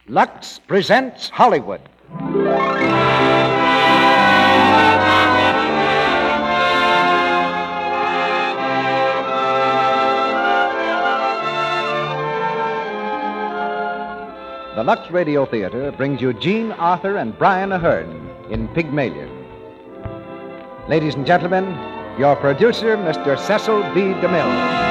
Lux presents Hollywood. The Lux Radio Theater brings you Jean Arthur and Brian Ahern in Pygmalion. Ladies and gentlemen, your producer, Mr. Cecil B. DeMille.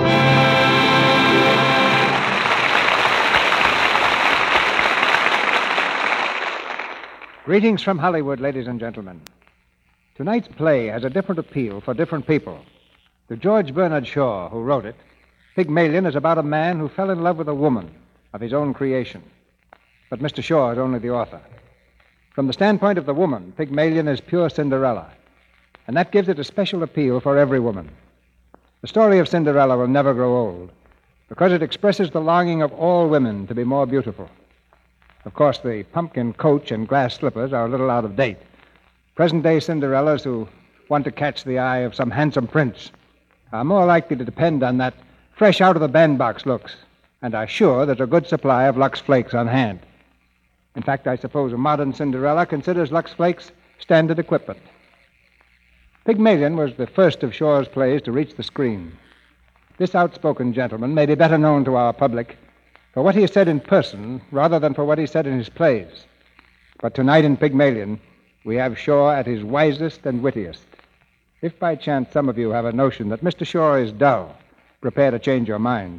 Greetings from Hollywood, ladies and gentlemen. Tonight's play has a different appeal for different people. To George Bernard Shaw, who wrote it, Pygmalion is about a man who fell in love with a woman of his own creation. But Mr. Shaw is only the author. From the standpoint of the woman, Pygmalion is pure Cinderella, and that gives it a special appeal for every woman. The story of Cinderella will never grow old because it expresses the longing of all women to be more beautiful. Of course, the pumpkin coach and glass slippers are a little out of date. Present-day Cinderellas who want to catch the eye of some handsome prince are more likely to depend on that fresh out-of-the-bandbox looks and are sure there's a good supply of Lux Flakes on hand. In fact, I suppose a modern Cinderella considers Lux Flakes standard equipment. Pygmalion was the first of Shaw's plays to reach the screen. This outspoken gentleman may be better known to our public for what he has said in person rather than for what he said in his plays. But tonight in Pygmalion, we have Shaw at his wisest and wittiest. If by chance some of you have a notion that Mr. Shaw is dull, prepare to change your mind.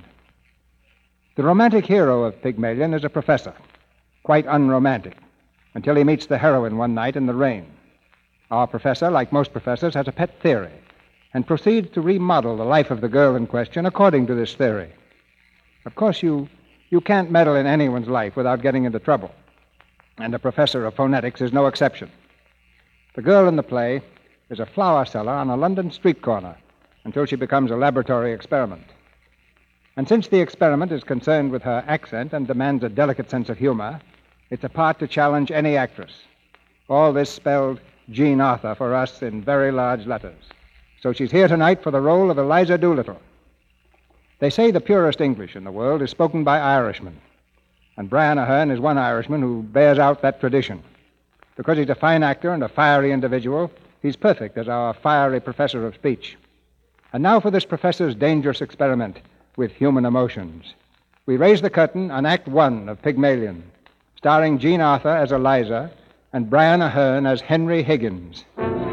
The romantic hero of Pygmalion is a professor, quite unromantic, until he meets the heroine one night in the rain. Our professor, like most professors, has a pet theory and proceeds to remodel the life of the girl in question according to this theory. Of course, you can't meddle in anyone's life without getting into trouble, and the professor of phonetics is no exception. The girl in the play is a flower seller on a London street corner until she becomes a laboratory experiment. And since the experiment is concerned with her accent and demands a delicate sense of humor, it's a part to challenge any actress. All this spelled Jean Arthur for us in very large letters. So she's here tonight for the role of Eliza Doolittle. They say the purest English in the world is spoken by Irishmen, and Brian Ahern is one Irishman who bears out that tradition. Because he's a fine actor and a fiery individual, he's perfect as our fiery professor of speech. And now for this professor's dangerous experiment with human emotions. We raise the curtain on Act One of Pygmalion, starring Jean Arthur as Eliza and Brian Ahern as Henry Higgins.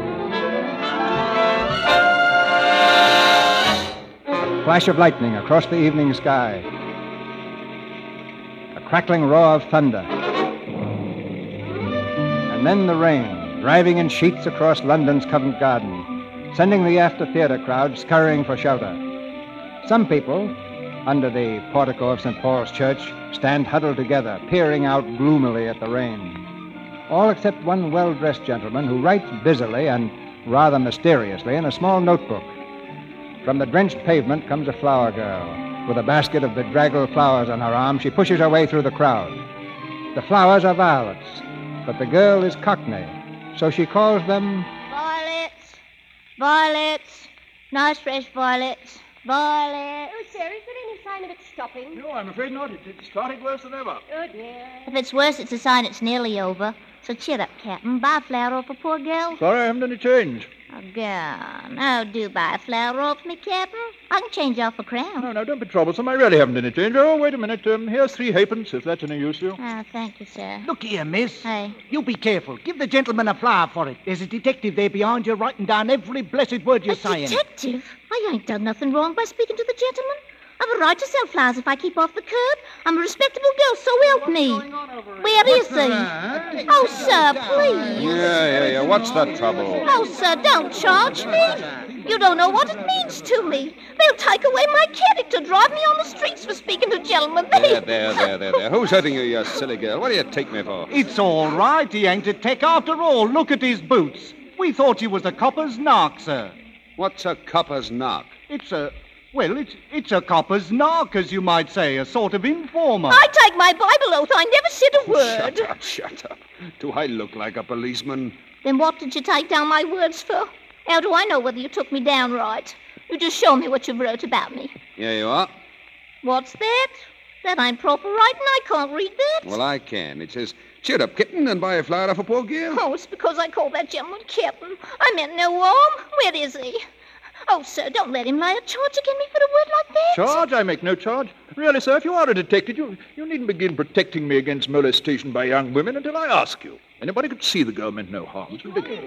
A flash of lightning across the evening sky. A crackling roar of thunder. And then the rain, driving in sheets across London's Covent Garden, sending the after-theater crowd scurrying for shelter. Some people, under the portico of St. Paul's Church, stand huddled together, peering out gloomily at the rain. All except one well-dressed gentleman who writes busily and rather mysteriously in a small notebook. From the drenched pavement comes a flower girl. With a basket of bedraggled flowers on her arm, she pushes her way through the crowd. The flowers are violets, but the girl is Cockney, so she calls them... Violets, violets, nice fresh violets, violets. Oh, sir, is there any sign of it stopping? No, I'm afraid not. It's starting worse than ever. Oh, dear. If it's worse, it's a sign it's nearly over. So cheer up, Captain. Buy a flower off a poor girl. Sorry, I haven't any change. Oh, girl. Oh, do buy a flower off me, Captain. I can change off a crown. No, don't be troublesome. I really haven't any change. Oh, wait a minute. Here's 3 halfpence, if that's any use to you. Oh, thank you, sir. Look here, miss. Hey. You be careful. Give the gentleman a flower for it. There's a detective there behind you writing down every blessed word you're saying. Detective? I ain't done nothing wrong by speaking to the gentleman. I've a right to sell flowers if I keep off the curb. I'm a respectable girl, so help me. Where is he? Oh, sir, please. Yeah. What's the trouble? Oh, sir, don't charge me. You don't know what it means to me. They'll take away my character, drive me on the streets for speaking to gentlemen. There. Who's hurting you, you silly girl? What do you take me for? It's all right. He ain't a tech after all. Look at his boots. We thought he was a copper's knock, sir. What's a copper's knock? It's a copper's knock, as you might say, a sort of informer. I take my Bible oath I never said a word. Shut up. Do I look like a policeman? Then what did you take down my words for? How do I know whether you took me down right? You just show me what you wrote about me. Here you are. What's that? That ain't proper writing. I can't read that. Well, I can. It says, cheer up, kitten, and buy a flower off a poor gear. Oh, it's because I called that gentleman Captain. I meant no harm. Where is he? Oh, sir, don't let him lay a charge against me for a word like that. Charge? I make no charge. Really, sir, if you are a detective, you needn't begin protecting me against molestation by young women until I ask you. Anybody could see the girl meant no harm. It's ridiculous.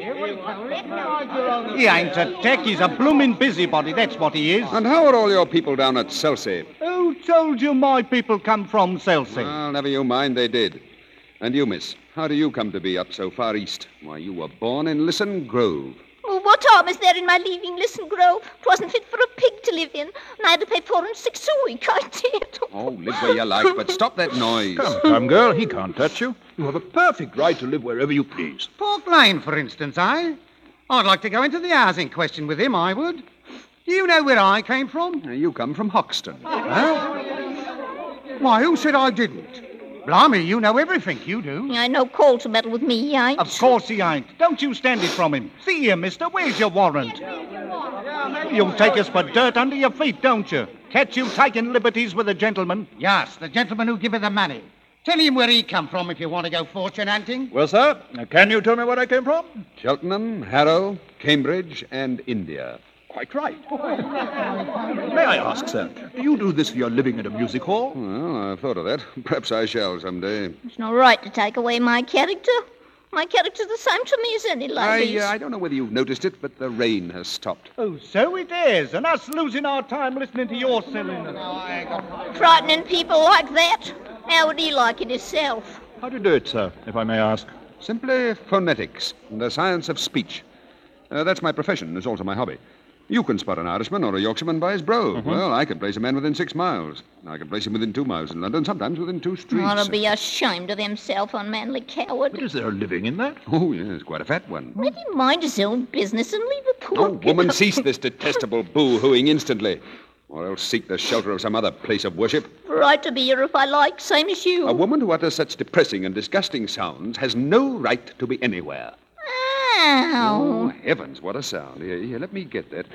He ain't a tech. He's a blooming busybody. That's what he is. And how are all your people down at Selsey? Who told you my people come from Selsey? Well, never you mind, they did. And you, miss, how do you come to be up so far east? Why, you were born in Lisson Grove. Oh, what harm is there in my leaving Listen Grove? 'Twasn't fit for a pig to live in, and I had to pay 4 and 6 a week. I did. Oh, live where you like, but stop that noise. Come, girl, he can't touch you. You have a perfect right to live wherever you please. Pork Lane, for instance, eh? I'd like to go into the housing question with him, I would. Do you know where I came from? Now, you come from Hoxton. Huh? Why, who said I didn't? Blimey, you know everything, you do. I no call to meddle with me, he ain't. Of course he ain't. Don't you stand it from him. See here, mister, where's your warrant? You'll take us for dirt under your feet, don't you? Catch you taking liberties with a gentleman. Yes, the gentleman who giveth the money. Tell him where he come from if you want to go fortune hunting. Well, sir, can you tell me where I came from? Cheltenham, Harrow, Cambridge, and India. Quite right. May I ask, sir, do you do this for your living at a music hall? Well, I've thought of that. Perhaps I shall someday. It's no right to take away my character. My character's the same to me as any lady's. I don't know whether you've noticed it, but the rain has stopped. Oh, so it is. And us losing our time listening to your silliness. Frightening people like that. How would he like it himself? How do you do it, sir, if I may ask? Simply phonetics, the science of speech. That's my profession. It's also my hobby. You can spot an Irishman or a Yorkshireman by his brogue. Mm-hmm. Well, I can place a man within 6 miles. I can place him within 2 miles in London, sometimes within 2 streets. Ought to be ashamed of himself, unmanly coward. But is there a living in that? Oh, yes, quite a fat one. Let him mind his own business and leave a poor Oh, woman, cease this detestable boo-hooing instantly. Or else seek the shelter of some other place of worship. Right to be here if I like, same as you. A woman who utters such depressing and disgusting sounds has no right to be anywhere. Oh, Ow. heavens, what a sound. Here, let me get that.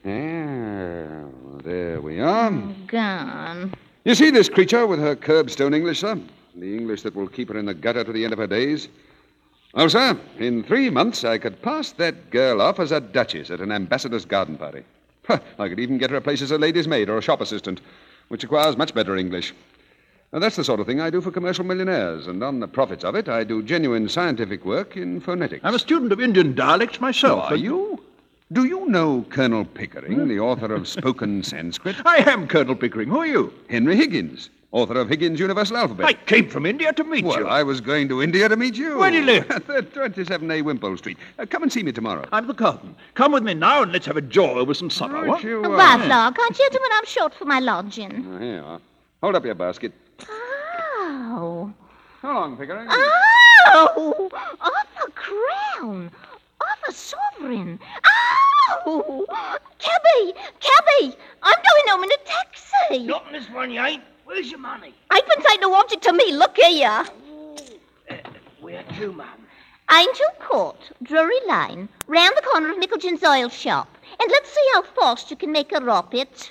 There we are. Gone. You see this creature with her curbstone English, sir? The English that will keep her in the gutter to the end of her days? Well, sir, in 3 months I could pass that girl off as a duchess at an ambassador's garden party. I could even get her a place as a lady's maid or a shop assistant, which requires much better English. Now, that's the sort of thing I do for commercial millionaires, and on the profits of it, I do genuine scientific work in phonetics. I'm a student of Indian dialects myself. Are you? Do you know Colonel Pickering, the author of Spoken Sanskrit? I am Colonel Pickering. Who are you? Henry Higgins, author of Higgins' Universal Alphabet. I came from India to meet Well, you. I was going to India to meet you. Where do you live? At 27A Wimpole Street. Come and see me tomorrow. I'm the curtain. Come with me now and let's have a jaw over some supper, what? You, Bad luck, gentlemen, I'm short for my lodging. Here you are. Hold up your basket. Oh. How long, Pickering? Oh! Off a crown! Off a sovereign! Ow! Cabby! I'm going home in a taxi! Not in this one, you ain't. Where's your money? Eightpence ain't no object to me, look here! Where to, ma'am? Angel Court, Drury Lane, round the corner of Nicholson's oil shop. And let's see how fast you can make her up it.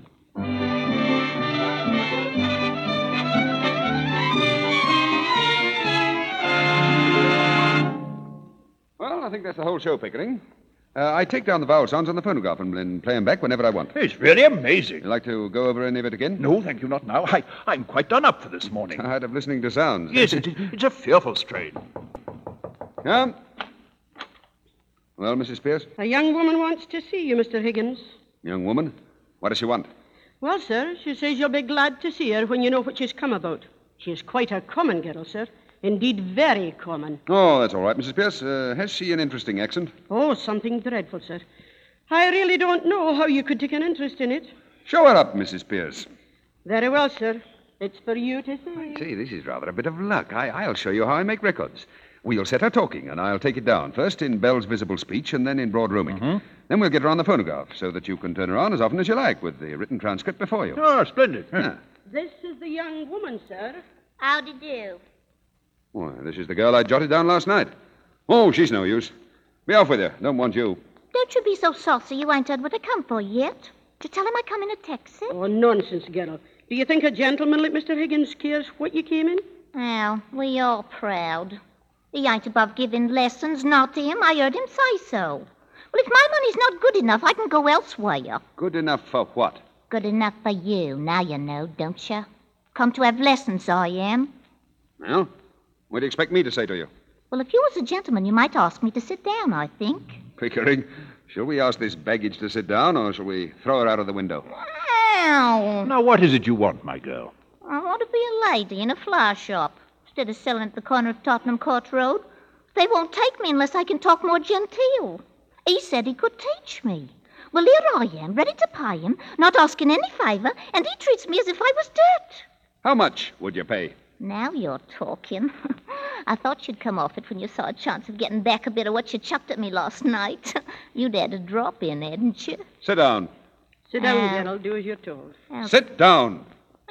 Well, I think that's the whole show, Pickering. I take down the vowel sounds on the phonograph and play them back whenever I want. It's really amazing. You like to go over any of it again? No, thank you, not now. I'm quite done up for this morning. Tired of listening to sounds. Yes, it's a fearful strain. Come. Well, Mrs. Pierce? A young woman wants to see you, Mr. Higgins. Young woman? What does she want? Well, sir, she says you'll be glad to see her when you know what she's come about. She is quite a common girl, sir. Indeed, very common. Oh, that's all right, Mrs. Pierce. Has she an interesting accent? Oh, something dreadful, sir. I really don't know how you could take an interest in it. Show her up, Mrs. Pierce. Very well, sir. It's for you to see. See, this is rather a bit of luck. I'll show you how I make records. We'll set her talking, and I'll take it down, first in Bell's visible speech and then in broad rooming. Mm-hmm. Then we'll get her on the phonograph so that you can turn her on as often as you like with the written transcript before you. Oh, splendid. Yeah. This is the young woman, sir. How'd you do? Why, this is the girl I jotted down last night. Oh, she's no use. Be off with her. Don't want you. Don't you be so saucy. You ain't heard what I come for yet. Did you tell him I come in a taxi? Oh, nonsense, girl. Do you think a gentleman like Mr. Higgins cares what you came in? Well, we all proud. He ain't above giving lessons, not him. I heard him say so. Well, if my money's not good enough, I can go elsewhere. Good enough for what? Good enough for you, now you know, don't you? Come to have lessons, I am. Well, what do you expect me to say to you? Well, if you was a gentleman, you might ask me to sit down, I think. Pickering, shall we ask this baggage to sit down, or shall we throw her out of the window? Ow! Now, what is it you want, my girl? I want to be a lady in a flower shop instead of selling at the corner of Tottenham Court Road. They won't take me unless I can talk more genteel. He said he could teach me. Well, here I am, ready to pay him, not asking any favour, and he treats me as if I was dirt. How much would you pay? Now you're talking. I thought you'd come off it when you saw a chance of getting back a bit of what you chucked at me last night. You'd had a drop in, hadn't you? Sit down. Sit down, Gerald. Do as you're told. Sit down.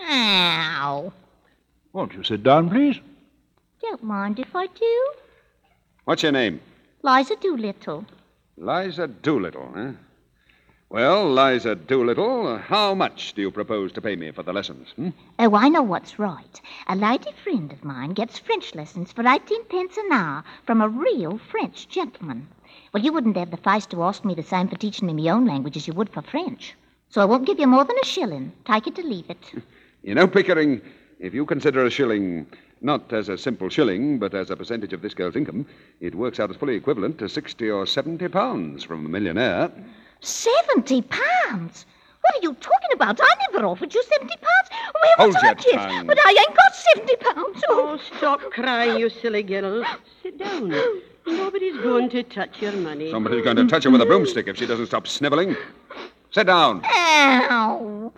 Ow. Won't you sit down, please? Don't mind if I do. What's your name? Liza Doolittle. Liza Doolittle, eh? Well, Liza Doolittle, how much do you propose to pay me for the lessons? Oh, I know what's right. A lady friend of mine gets French lessons for 18 pence an hour from a real French gentleman. Well, you wouldn't have the face to ask me the same for teaching me my own language as you would for French. So I won't give you more than a shilling. Take it or leave it. You know, Pickering, if you consider a shilling not as a simple shilling, but as a percentage of this girl's income, it works out as fully equivalent to 60 or 70 pounds from a millionaire. 70 pounds? What are you talking about? I never offered you 70 pounds. Where Hold was your I? tongue. But I ain't got 70 pounds. Oh, stop crying, you silly girl. Sit down. Nobody's going to touch your money. Somebody's going to touch her with a broomstick if she doesn't stop sniveling. Sit down. Ow.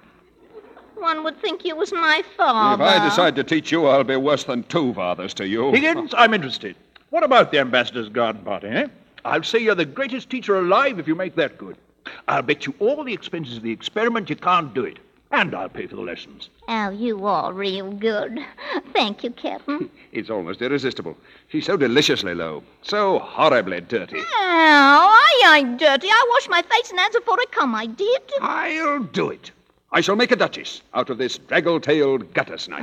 One would think you was my father. If I decide to teach you, I'll be worse than two fathers to you. Higgins, I'm interested. What about the ambassador's garden party, eh? I'll say you're the greatest teacher alive if you make that good. I'll bet you all the expenses of the experiment you can't do it. And I'll pay for the lessons. Oh, you are real good. Thank you, Captain. It's almost irresistible. She's so deliciously low. So horribly dirty. Oh, I ain't dirty. I wash my face and hands before I come, I did. I'll do it. I shall make a duchess out of this draggle-tailed gutter snipe.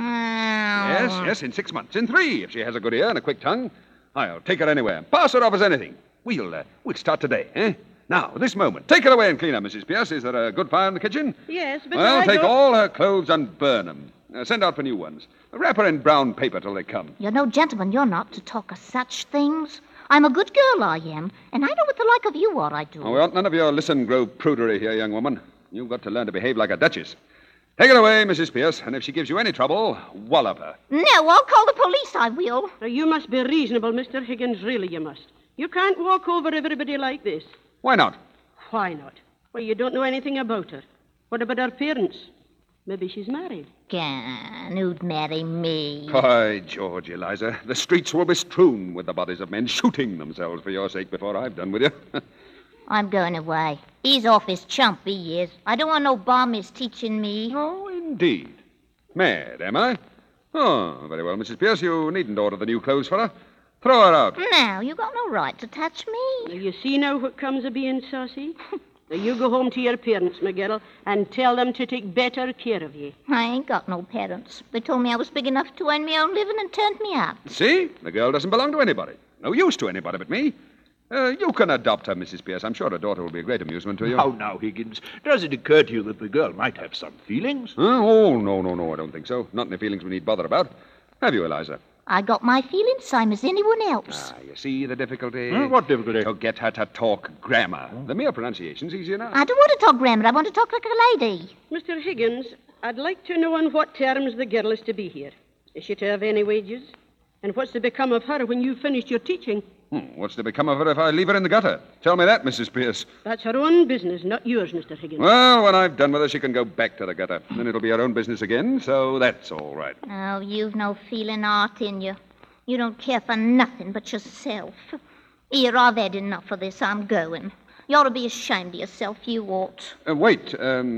Oh. Yes, in 6 months. In 3, if she has a good ear and a quick tongue. I'll take her anywhere. Pass her off as anything. We'll start today, eh? Now, this moment. Take her away and clean her, Mrs. Pierce. Is there a good fire in the kitchen? Yes, but Well, I take don't... all her clothes and burn them. Send out for new ones. Wrap her in brown paper till they come. You're no gentleman, you're not, to talk of such things. I'm a good girl, I am. And I know what the like of you are, I do. Oh, we want none of your listen grove prudery here, young woman. You've got to learn to behave like a duchess. Take her away, Mrs. Pierce, and if she gives you any trouble, wallop her. No, I'll call the police, I will. Now, you must be reasonable, Mr. Higgins, really you must. You can't walk over everybody like this. Why not? Why not? Well, you don't know anything about her. What about her parents? Maybe she's married. Gone, who'd marry me? By George, Eliza, the streets will be strewn with the bodies of men shooting themselves for your sake before I've done with you. I'm going away. He's off his chump, he is. I don't want no bombies teaching me. Oh, indeed. Mad, am I? Oh, very well, Mrs. Pierce, you needn't order the new clothes for her. Throw her out. Now, you got no right to touch Now, me. you see now what comes of being saucy? Now, you go home to your parents, McGill, and tell them to take better care of you. I ain't got no parents. They told me I was big enough to earn my own living and turned me out. See? The girl doesn't belong to anybody. No use to anybody but me. You can adopt her, Mrs. Pierce. I'm sure her daughter will be a great amusement to you. Now, Higgins, does it occur to you that the girl might have some feelings? Oh, no, I don't think so. Not any feelings we need bother about. Have you, Eliza? I got my feelings same as anyone else. You see the difficulty? What difficulty? To get her to talk grammar. The mere pronunciation's easy enough. I don't want to talk grammar. I want to talk like a lady. Mr. Higgins, I'd like to know on what terms the girl is to be here. Is she to have any wages? And what's to become of her when you've finished your teaching? What's to become of her if I leave her in the gutter? Tell me that, Mrs. Pierce. That's her own business, not yours, Mr. Higgins. Well, when I've done with her, she can go back to the gutter. Then it'll be her own business again, so that's all right. Oh, you've no feeling art in you. You don't care for nothing but yourself. Here, I've had enough of this. I'm going. You ought to be ashamed of yourself. You ought. Wait.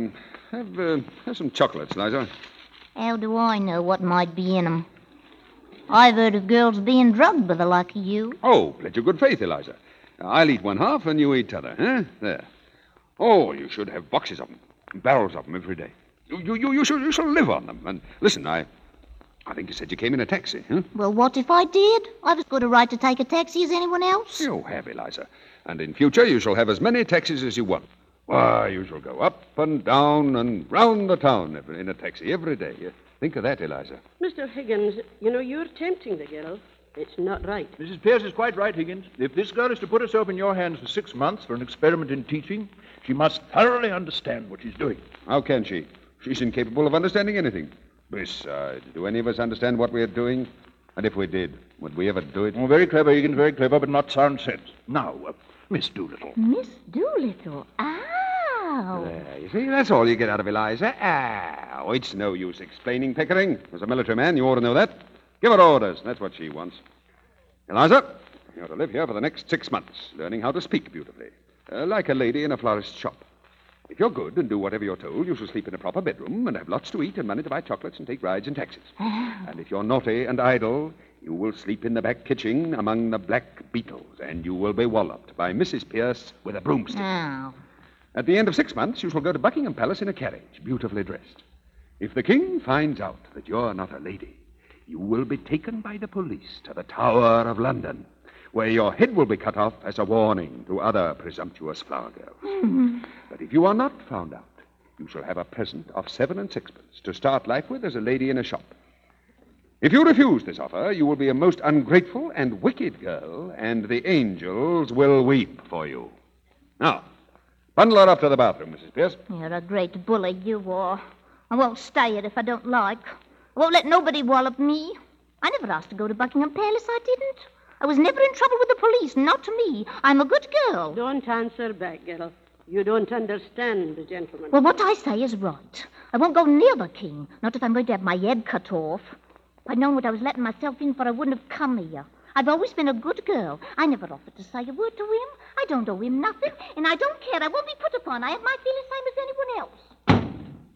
Have some chocolates, Liza. How do I know what might be in 'em? I've heard of girls being drugged by the like of you. Oh, let your good faith, Eliza. I'll eat one half and you eat t'other, huh? There. Oh, you should have boxes of them, barrels of them every day. You shall live on them. And listen, I think you said you came in a taxi, huh? Well, what if I did? I've as good a right to take a taxi as anyone else. You have, Eliza. And in future, you shall have as many taxis as you want. Why, you shall go up and down and round the town in a taxi every day. Think of that, Eliza. Mr. Higgins, you're tempting the girl. It's not right. Mrs. Pierce is quite right, Higgins. If this girl is to put herself in your hands for 6 months for an experiment in teaching, she must thoroughly understand what she's doing. How can she? She's incapable of understanding anything. Besides, do any of us understand what we are doing? And if we did, would we ever do it? Oh, very clever, Higgins, very clever, but not sound sense. Now, Miss Doolittle. Miss Doolittle? Ow. There, you see, that's all you get out of Eliza. Ow. It's no use explaining, Pickering. As a military man, you ought to know that. Give her orders. That's what she wants. Eliza, you're to live here for the next 6 months, learning how to speak beautifully, like a lady in a florist's shop. If you're good and do whatever you're told, you shall sleep in a proper bedroom and have lots to eat and money to buy chocolates and take rides in taxis. And if you're naughty and idle, you will sleep in the back kitchen among the black beetles, and you will be walloped by Mrs. Pierce with a broomstick. Ow. At the end of 6 months, you shall go to Buckingham Palace in a carriage, beautifully dressed. If the king finds out that you're not a lady, you will be taken by the police to the Tower of London, where your head will be cut off as a warning to other presumptuous flower girls. But if you are not found out, you shall have a present of 7 and 6pence to start life with as a lady in a shop. If you refuse this offer, you will be a most ungrateful and wicked girl, and the angels will weep for you. Now, bundle her up to the bathroom, Mrs. Pierce. You're a great bully, you are. I won't stay it if I don't like. I won't let nobody wallop me. I never asked to go to Buckingham Palace, I didn't. I was never in trouble with the police, not to me. I'm a good girl. Don't answer back, girl. You don't understand the gentleman. Well, what I say is right. I won't go near the king, not if I'm going to have my head cut off. If I'd known what I was letting myself in for, I wouldn't have come here. I've always been a good girl. I never offered to say a word to him. I don't owe him nothing, and I don't care. I won't be put upon. I have my feelings same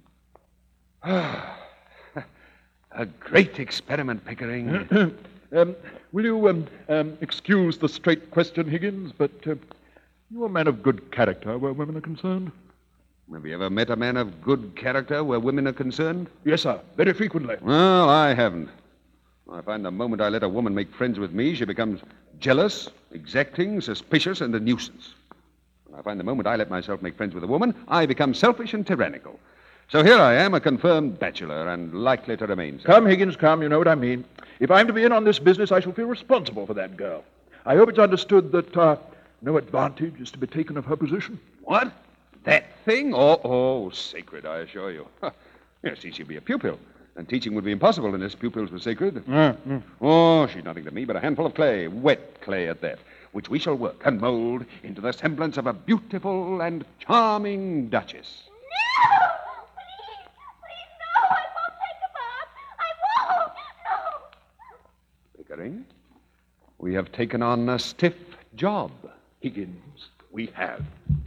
as anyone else. A great experiment, Pickering. Will you excuse the straight question, Higgins, but you're a man of good character where women are concerned? Have you ever met a man of good character where women are concerned? Yes, sir. Very frequently. Well, I haven't. I find the moment I let a woman make friends with me, she becomes jealous, exacting, suspicious, and a nuisance. I find the moment I let myself make friends with a woman, I become selfish and tyrannical. So here I am, a confirmed bachelor, and likely to remain so. Come, Higgins, come. You know what I mean. If I'm to be in on this business, I shall feel responsible for that girl. I hope it's understood that no advantage is to be taken of her position. What? That thing? Oh, sacred, I assure you. Yes, she'd be a pupil, and teaching would be impossible unless pupils were sacred. Oh, she's nothing to me but a handful of clay, wet clay at that, which we shall work and mold into the semblance of a beautiful and charming duchess. No! Please, no! I won't take a bath. I won't! No! Pickering, we have taken on a stiff job. Higgins, we have.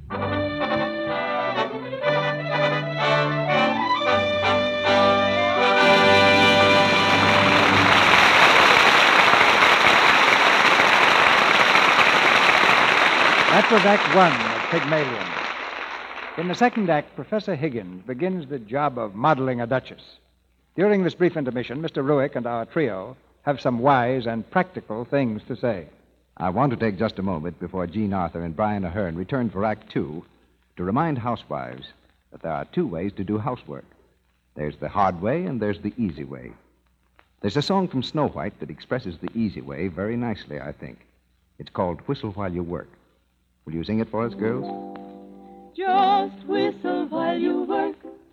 That was Act One of Pygmalion. In the second act, Professor Higgins begins the job of modeling a duchess. During this brief intermission, Mr. Ruick and our trio have some wise and practical things to say. I want to take just a moment before Jean Arthur and Brian Ahern return for Act Two to remind housewives that there are 2 ways to do housework. There's the hard way and there's the easy way. There's a song from Snow White that expresses the easy way very nicely, I think. It's called Whistle While You Work. Will you sing it for us, girls? Just whistle while you work.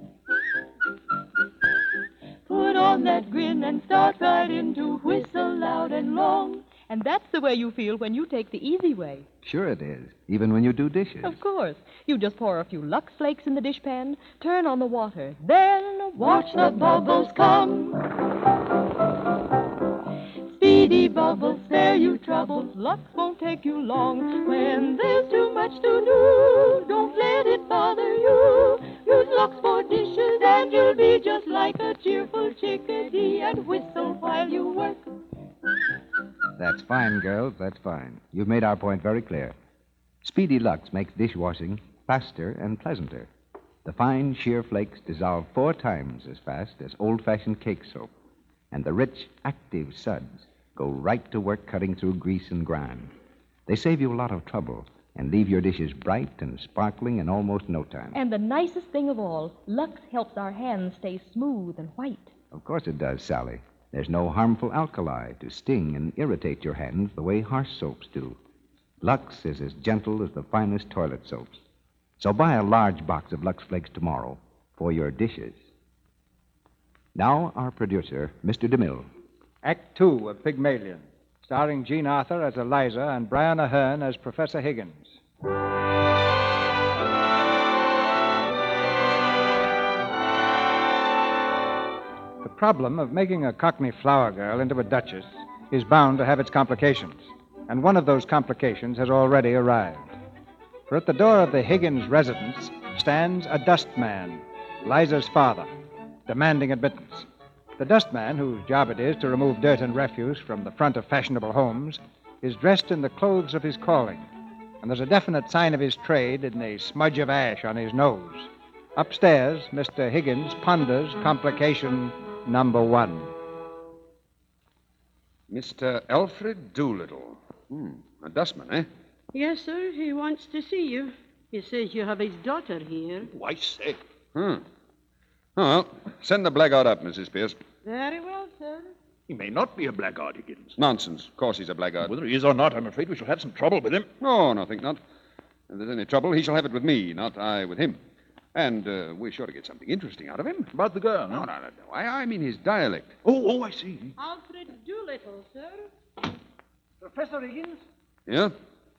Put on that grin and start right in to whistle loud and long. And that's the way you feel when you take the easy way. Sure it is, even when you do dishes. Of course. You just pour a few Lux Flakes in the dishpan, turn on the water, then watch the bubbles come. Speedy bubbles, spare you troubles. Lux won't take you long. When there's too much to do, don't let it bother you. Use Lux for dishes and you'll be just like a cheerful chickadee and whistle while you work. That's fine, girls, that's fine. You've made our point very clear. Speedy Lux makes dishwashing faster and pleasanter. The fine, sheer flakes dissolve 4 times as fast as old-fashioned cake soap, and the rich, active suds go right to work cutting through grease and grime. They save you a lot of trouble and leave your dishes bright and sparkling in almost no time. And the nicest thing of all, Lux helps our hands stay smooth and white. Of course it does, Sally. There's no harmful alkali to sting and irritate your hands the way harsh soaps do. Lux is as gentle as the finest toilet soaps. So buy a large box of Lux Flakes tomorrow for your dishes. Now, our producer, Mr. DeMille. Act 2 of Pygmalion, starring Jean Arthur as Eliza and Brian Ahern as Professor Higgins. The problem of making a Cockney flower girl into a duchess is bound to have its complications, and one of those complications has already arrived. For at the door of the Higgins residence stands a dustman, Liza's father, demanding admittance. The dustman, whose job it is to remove dirt and refuse from the front of fashionable homes, is dressed in the clothes of his calling, and there's a definite sign of his trade in the smudge of ash on his nose. Upstairs, Mr. Higgins ponders complication number 1. Mr. Alfred Doolittle. A dustman, eh? Yes, sir. He wants to see you. He says you have his daughter here. Why, say. Oh, well, send the blackguard up, Mrs. Pierce. Very well, sir. He may not be a blackguard, Higgins. Nonsense. Of course he's a blackguard. Whether he is or not, I'm afraid we shall have some trouble with him. No, I think not. If there's any trouble, he shall have it with me, not I with him. And we're sure to get something interesting out of him. About the girl, No. I mean his dialect. Oh, I see. Alfred Doolittle, sir. Professor Higgins? Yeah?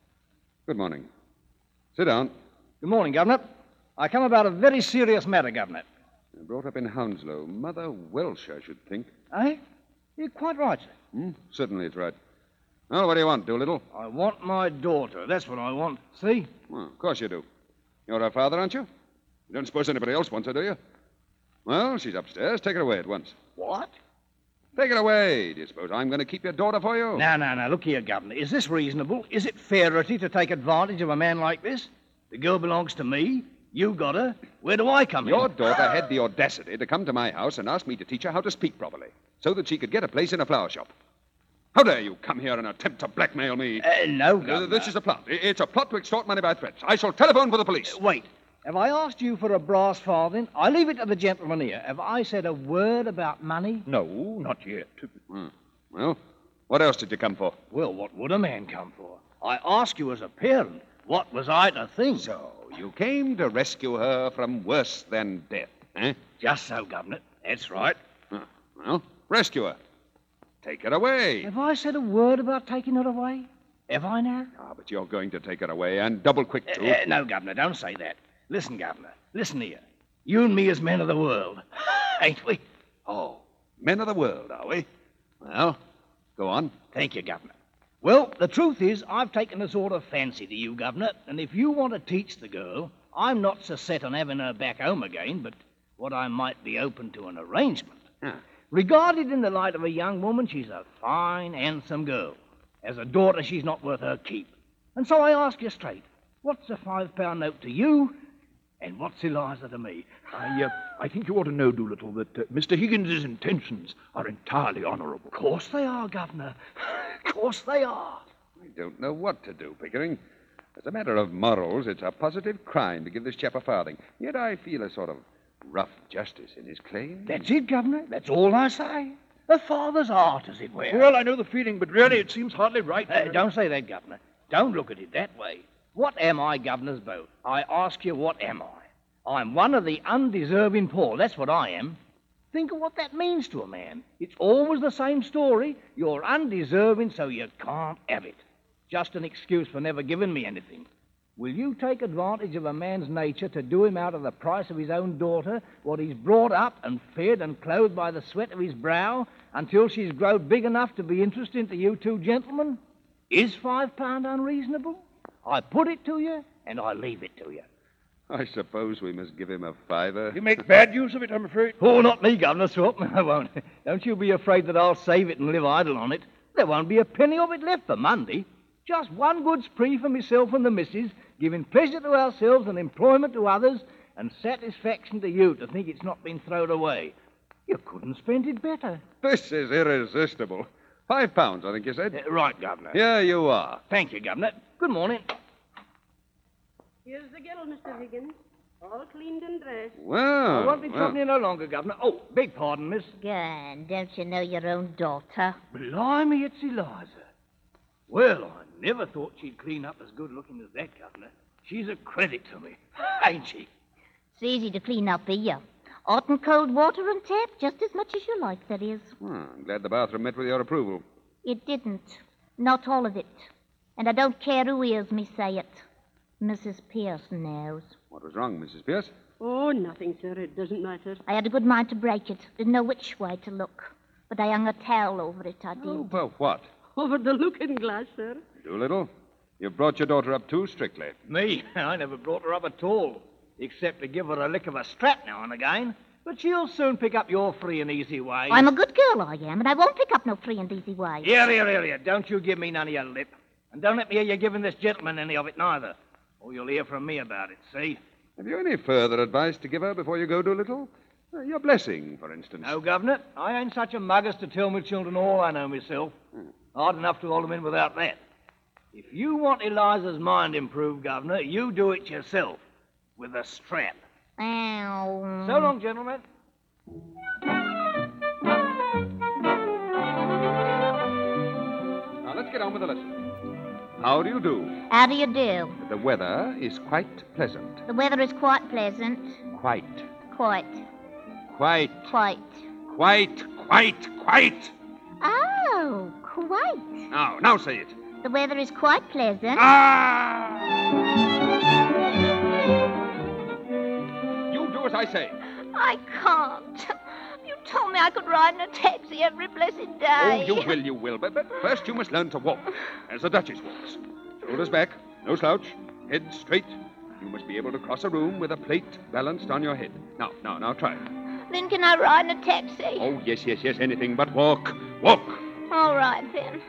Good morning. Sit down. Good morning, Governor. I come about a very serious matter, Governor. Brought up in Hounslow. Mother Welsh, I should think. Eh? You're quite right, sir. Certainly it's right. Well, what do you want, Doolittle? I want my daughter. That's what I want. See? Well, of course you do. You're her father, aren't you? You don't suppose anybody else wants her, do you? Well, she's upstairs. Take her away at once. What? Take her away. Do you suppose I'm going to keep your daughter for you? No. Look here, Governor. Is this reasonable? Is it fairity to take advantage of a man like this? The girl belongs to me. You got her. Where do I come in? Your daughter had the audacity to come to my house and ask me to teach her how to speak properly so that she could get a place in a flower shop. How dare you come here and attempt to blackmail me? No, Governor. This is a plot. It's a plot to extort money by threats. I shall telephone for the police. Wait. Have I asked you for a brass farthing? I leave it to the gentleman here. Have I said a word about money? No, not yet. Well, what else did you come for? Well, what would a man come for? I ask you as a parent. What was I to think? So, you came to rescue her from worse than death, eh? Just so, Governor. That's right. Well, rescue her. Take her away. Have I said a word about taking her away? Have I now? But you're going to take her away, and double quick, too. No, Governor, don't say that. Listen, Governor. Listen here. You and me as men of the world. Ain't we? Oh, men of the world, are we? Well, go on. Thank you, Governor. Well, the truth is, I've taken a sort of fancy to you, Governor, and if you want to teach the girl, I'm not so set on having her back home again, but what I might be open to an arrangement. Regarded in the light of a young woman, she's a fine, handsome girl. As a daughter, she's not worth her keep. And so I ask you straight, what's a £5 note to you, and what's Eliza to me? I think you ought to know, Doolittle, that Mr. Higgins's intentions are entirely honorable. Of course they are, Governor. Of course they are. I don't know what to do, Pickering. As a matter of morals, it's a positive crime to give this chap a farthing. Yet I feel a sort of rough justice in his claim. That's it, Governor. That's all I say. A father's art, as it were. Well, I know the feeling, but really it seems hardly right. Don't say that, Governor. Don't look at it that way. What am I, Governor's boat? I ask you, what am I? I'm one of the undeserving poor. That's what I am. Think of what that means to a man. It's always the same story. You're undeserving, so you can't have it. Just an excuse for never giving me anything. Will you take advantage of a man's nature to do him out of the price of his own daughter what he's brought up and fed and clothed by the sweat of his brow until she's grown big enough to be interesting to you two gentlemen? Is £5 unreasonable? I put it to you, and I leave it to you. I suppose we must give him a fiver. You make bad use of it, I'm afraid. Oh, not me, Governor Swap. I won't. Don't you be afraid that I'll save it and live idle on it. There won't be a penny of it left for Monday. Just one good spree for myself and the missus, giving pleasure to ourselves and employment to others, and satisfaction to you to think it's not been thrown away. You couldn't spend it better. This is irresistible. £5, I think you said. Right, Governor. Here you are. Thank you, Governor. Good morning. Here's the girl, Mr. Higgins. All cleaned and dressed. Well, I won't be troubling you no longer, Governor. Oh, beg pardon, miss. Gone. Don't you know your own daughter? Blimey, it's Eliza. Well, I never thought she'd clean up as good looking as that, Governor. She's a credit to me, ain't she? It's easy to clean up here. Hot and cold water and tap, just as much as you like, that is. I'm glad the bathroom met with your approval. It didn't. Not all of it. And I don't care who hears me say it. Mrs. Pierce knows. What was wrong, Mrs. Pierce? Oh, nothing, sir. It doesn't matter. I had a good mind to break it. Didn't know which way to look. But I hung a towel over it, I did. Oh, about what? Over the looking glass, sir. Doolittle, you've brought your daughter up too strictly. Me? I never brought her up at all, except to give her a lick of a strap now and again. But she'll soon pick up your free and easy ways. I'm a good girl, I am, and I won't pick up no free and easy ways. Here. Don't you give me none of your lip. And don't let me hear you giving this gentleman any of it, neither. Or you'll hear from me about it, see? Have you any further advice to give her before you go, Doolittle? Your blessing, for instance. No, Governor. I ain't such a mug as to tell me children all I know myself. Hard enough to hold them in without that. If you want Eliza's mind improved, Governor, you do it yourself. With a strap. Ow. So long, gentlemen. Now, let's get on with the lesson. How do you do? How do you do? The weather is quite pleasant. The weather is quite pleasant. Quite. Quite. Quite. Quite. Quite. Oh, quite. Now say it. The weather is quite pleasant. You do as I say. I can't. You told me I could ride in a taxi every blessed day. Oh, you will. But first you must learn to walk, as the Duchess walks. Shoulders back, no slouch, head straight. You must be able to cross a room with a plate balanced on your head. Now, try. Then can I ride in a taxi? Oh, yes, anything but walk. Walk. All right, then.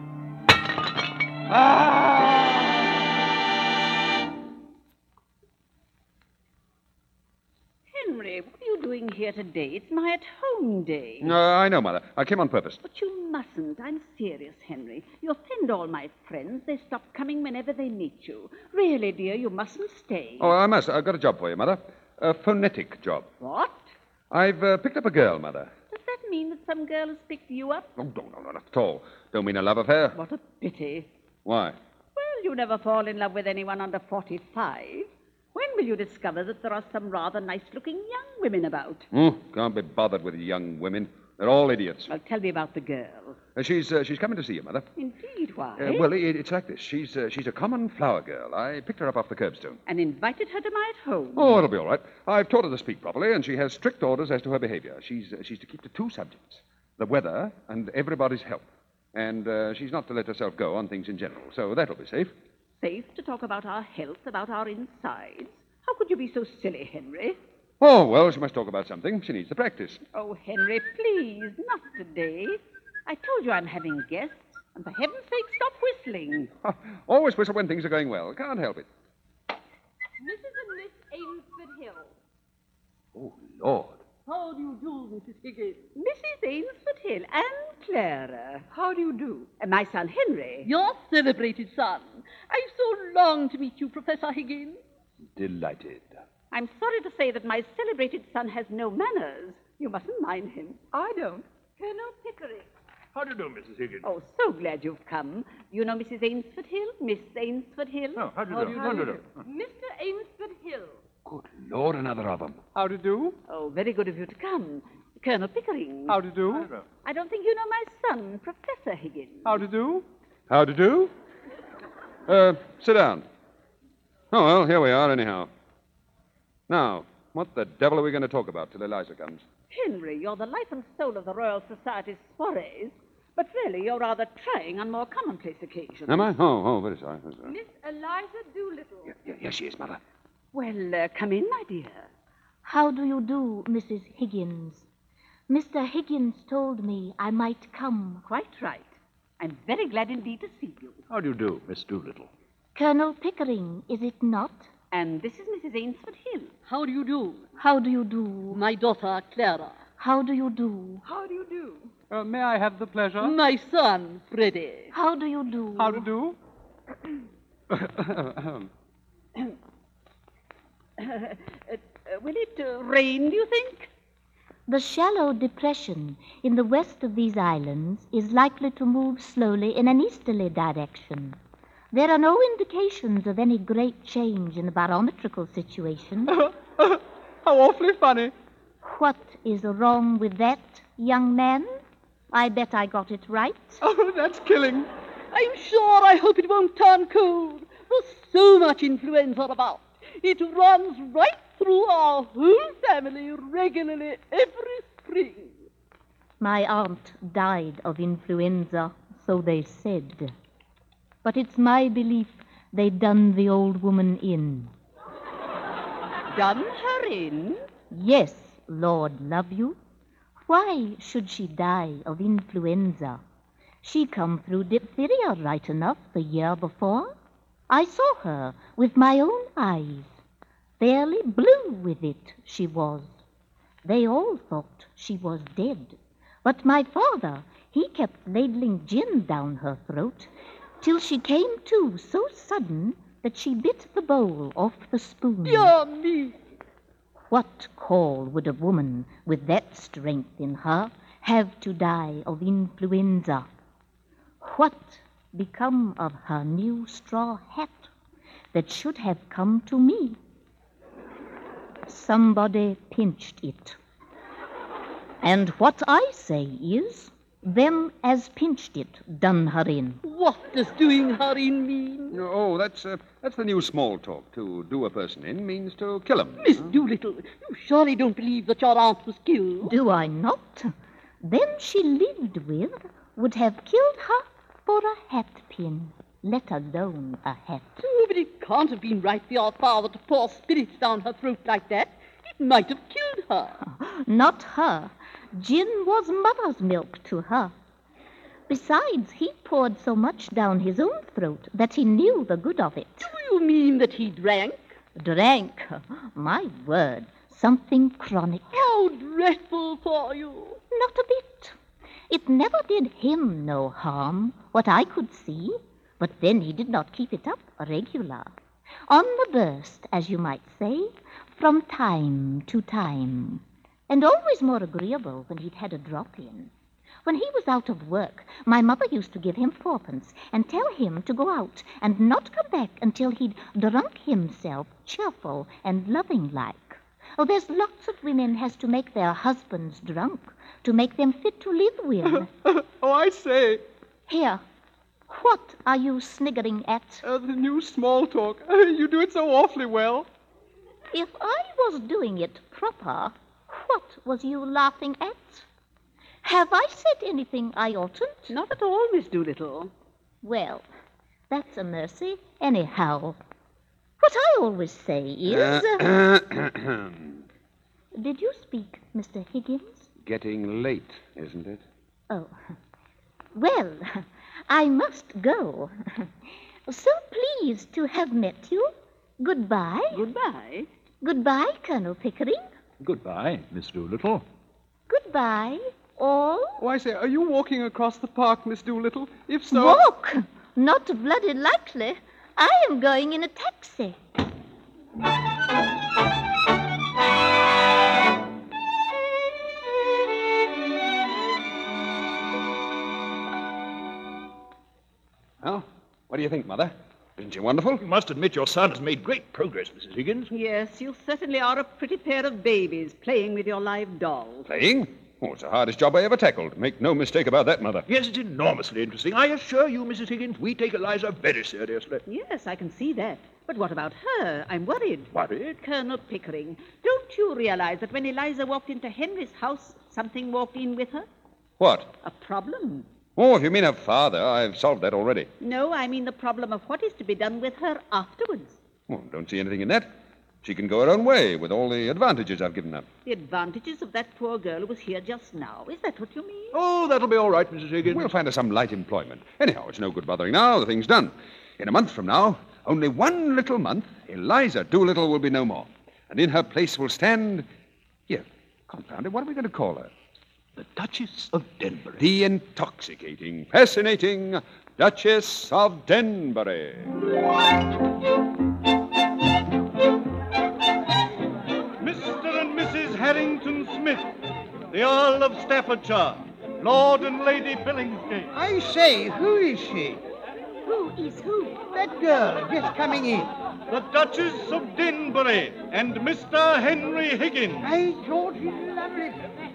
Henry, what are you doing here today? It's my at-home day. I know, Mother. I came on purpose. But you mustn't. I'm serious, Henry. You offend all my friends. They stop coming whenever they meet you. Really, dear, you mustn't stay. Oh, I must. I've got a job for you, Mother. A phonetic job. What? I've picked up a girl, Mother. Does that mean that some girl has picked you up? Oh, no, not at all. Don't mean a love affair. What a pity. Why? Well, you never fall in love with anyone under 45. When will you discover that there are some rather nice-looking young women about? Can't be bothered with young women. They're all idiots. Well, tell me about the girl. She's coming to see you, Mother. Indeed, why? Well, it's like this. She's a common flower girl. I picked her up off the curbstone. And invited her to my at-home. Oh, it'll be all right. I've taught her to speak properly, and she has strict orders as to her behavior. She's to keep to two subjects, the weather and everybody's health. And she's not to let herself go on things in general, so that'll be safe. Safe to talk about our health, about our insides? How could you be so silly, Henry? Oh, well, she must talk about something. She needs the practice. Oh, Henry, please, not today. I told you I'm having guests, and for heaven's sake, stop whistling. Always whistle when things are going well. Can't help it. Mrs. and Miss Ainsford Hill. Oh, Lord. How do you do, Mrs. Higgins? Mrs. Ainsford Hill and Clara. How do you do? My son, Henry. Your celebrated son. I've so longed to meet you, Professor Higgins. Delighted. I'm sorry to say that my celebrated son has no manners. You mustn't mind him. I don't. Colonel Pickering. How do you do, Mrs. Higgins? Oh, so glad you've come. You know Mrs. Ainsford Hill? Miss Ainsford Hill? Oh, how do you do? Mr. Ainsford Hill. Good Lord, another of them. How do you do? Oh, very good of you to come. Colonel Pickering. How do you do? I don't think you know my son, Professor Higgins. How do you do? How to do? Sit down. Oh, well, here we are, anyhow. Now, what the devil are we going to talk about till Eliza comes? Henry, you're the life and soul of the Royal Society's soirees, but really you're rather trying on more commonplace occasions. Am I? Oh, very sorry. Miss Eliza Doolittle. Yes, she is, Mother. Well, come in, my dear. How do you do, Mrs. Higgins? Mr. Higgins told me I might come. Quite right. I'm very glad indeed to see you. How do you do, Miss Doolittle? Colonel Pickering, is it not? And this is Mrs. Ainsford Hill. How do you do? How do you do? My daughter, Clara. How do you do? How do you do? May I have the pleasure? My son, Freddie. How do you do? How to do? Will it rain, do you think? The shallow depression in the west of these islands is likely to move slowly in an easterly direction. There are no indications of any great change in the barometrical situation. How awfully funny. What is wrong with that, young man? I bet I got it right. Oh, that's killing. I'm sure I hope it won't turn cold. There's so much influenza about. It runs right through our whole family regularly every spring. My aunt died of influenza, so they said. But it's my belief they done the old woman in. Done her in? Yes, Lord love you. Why should she die of influenza? She come through diphtheria right enough the year before. I saw her with my own eyes. Fairly blue with it, she was. They all thought she was dead. But my father, he kept ladling gin down her throat till she came to so sudden that she bit the bowl off the spoon. Dear me! What call would a woman with that strength in her have to die of influenza? What become of her new straw hat that should have come to me? Somebody pinched it. And what I say is, them as pinched it done her in. What does doing her in mean? Oh, that's the new small talk. To do a person in means to kill him. Miss Doolittle, you surely don't believe that your aunt was killed? Do I not? Them she lived with would have killed her for a hatpin, let alone a hat. Oh, but it can't have been right for your father to pour spirits down her throat like that. It might have killed her. Not her. Gin was mother's milk to her. Besides, he poured so much down his own throat that he knew the good of it. Do you mean that he drank? Drank? My word, something chronic. How dreadful for you. Not a bit. It never did him no harm, what I could see. But then he did not keep it up regular. On the burst, as you might say, from time to time. And always more agreeable when he'd had a drop in. When he was out of work, my mother used to give him fourpence and tell him to go out and not come back until he'd drunk himself cheerful and loving-like. Oh, there's lots of women has to make their husbands drunk to make them fit to live with. Oh, I say. Here, what are you sniggering at? The new small talk. You do it so awfully well. If I was doing it proper, what was you laughing at? Have I said anything I oughtn't? Not at all, Miss Doolittle. Well, that's a mercy, anyhow. What I always say is... Did you speak, Mr. Higgins? Getting late, isn't it? Oh. Well, I must go. So pleased to have met you. Goodbye. Goodbye. Goodbye, Colonel Pickering. Goodbye, Miss Doolittle. Goodbye, all. Oh, I say, are you walking across the park, Miss Doolittle? If so... Walk? Not bloody likely. I am going in a taxi. Well, what do you think, Mother? Isn't she wonderful? You must admit your son has made great progress, Mrs. Higgins. Yes, you certainly are a pretty pair of babies playing with your live dolls. Playing? Oh, it's the hardest job I ever tackled. Make no mistake about that, Mother. Yes, it's enormously interesting. I assure you, Mrs. Higgins, we take Eliza very seriously. Yes, I can see that. But what about her? I'm worried. Worried? Colonel Pickering, don't you realize that when Eliza walked into Henry's house, something walked in with her? What? A problem. Oh, if you mean her father, I've solved that already. No, I mean the problem of what is to be done with her afterwards. Oh, don't see anything in that. She can go her own way with all the advantages I've given her. The advantages of that poor girl who was here just now. Is that what you mean? Oh, that'll be all right, Mrs. Higgins. We'll find her some light employment. Anyhow, it's no good bothering now. The thing's done. In a month from now, Only 1 little month, Eliza Doolittle will be no more. And in her place will stand... Here, confound it, what are we going to call her? The Duchess of Denbury. The intoxicating, fascinating Duchess of Denbury. Mr. and Mrs. Harrington Smith, the Earl of Staffordshire, Lord and Lady Billingsgate. I say, who is she? Who is who? That girl just coming in. The Duchess of Denbury and Mr. Henry Higgins. I thought she's lovely.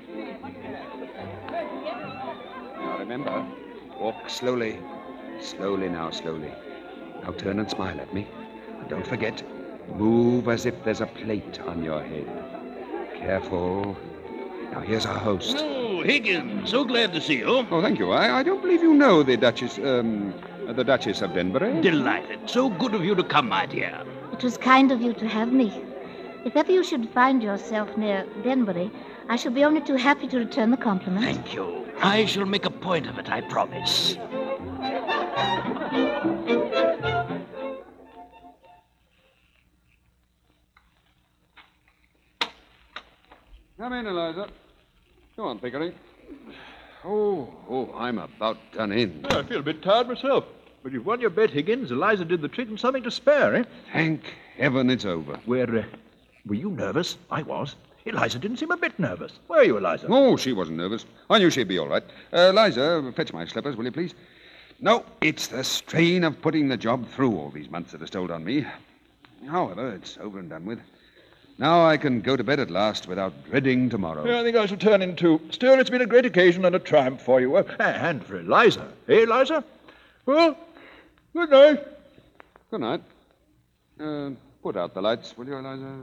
Now remember, walk slowly. Slowly now, slowly. Now turn and smile at me. And don't forget, move as if there's a plate on your head. Careful. Now here's our host. Oh, Higgins, so glad to see you. Oh, thank you. I don't believe you know the Duchess of Denbury. Delighted. So good of you to come, my dear. It was kind of you to have me. If ever you should find yourself near Denbury, I shall be only too happy to return the compliment. Thank you. I shall make a point of it, I promise. Come in, Eliza. Go on, Pickering. Oh, I'm about done in. I feel a bit tired myself. But you've won your bet, Higgins. Eliza did the trick and something to spare, eh? Thank heaven it's over. Were you nervous? I was. Eliza didn't seem a bit nervous. Were you, Eliza? Oh, she wasn't nervous. I knew she'd be all right. Eliza, fetch my slippers, will you please? No, it's the strain of putting the job through all these months that has told on me. However, it's over and done with. Now I can go to bed at last without dreading tomorrow. Yeah, I think I shall turn in too. Still, it's been a great occasion and a triumph for you. And for Eliza. Eh, Eliza? Well, good night. Good night. Put out the lights, will you, Eliza?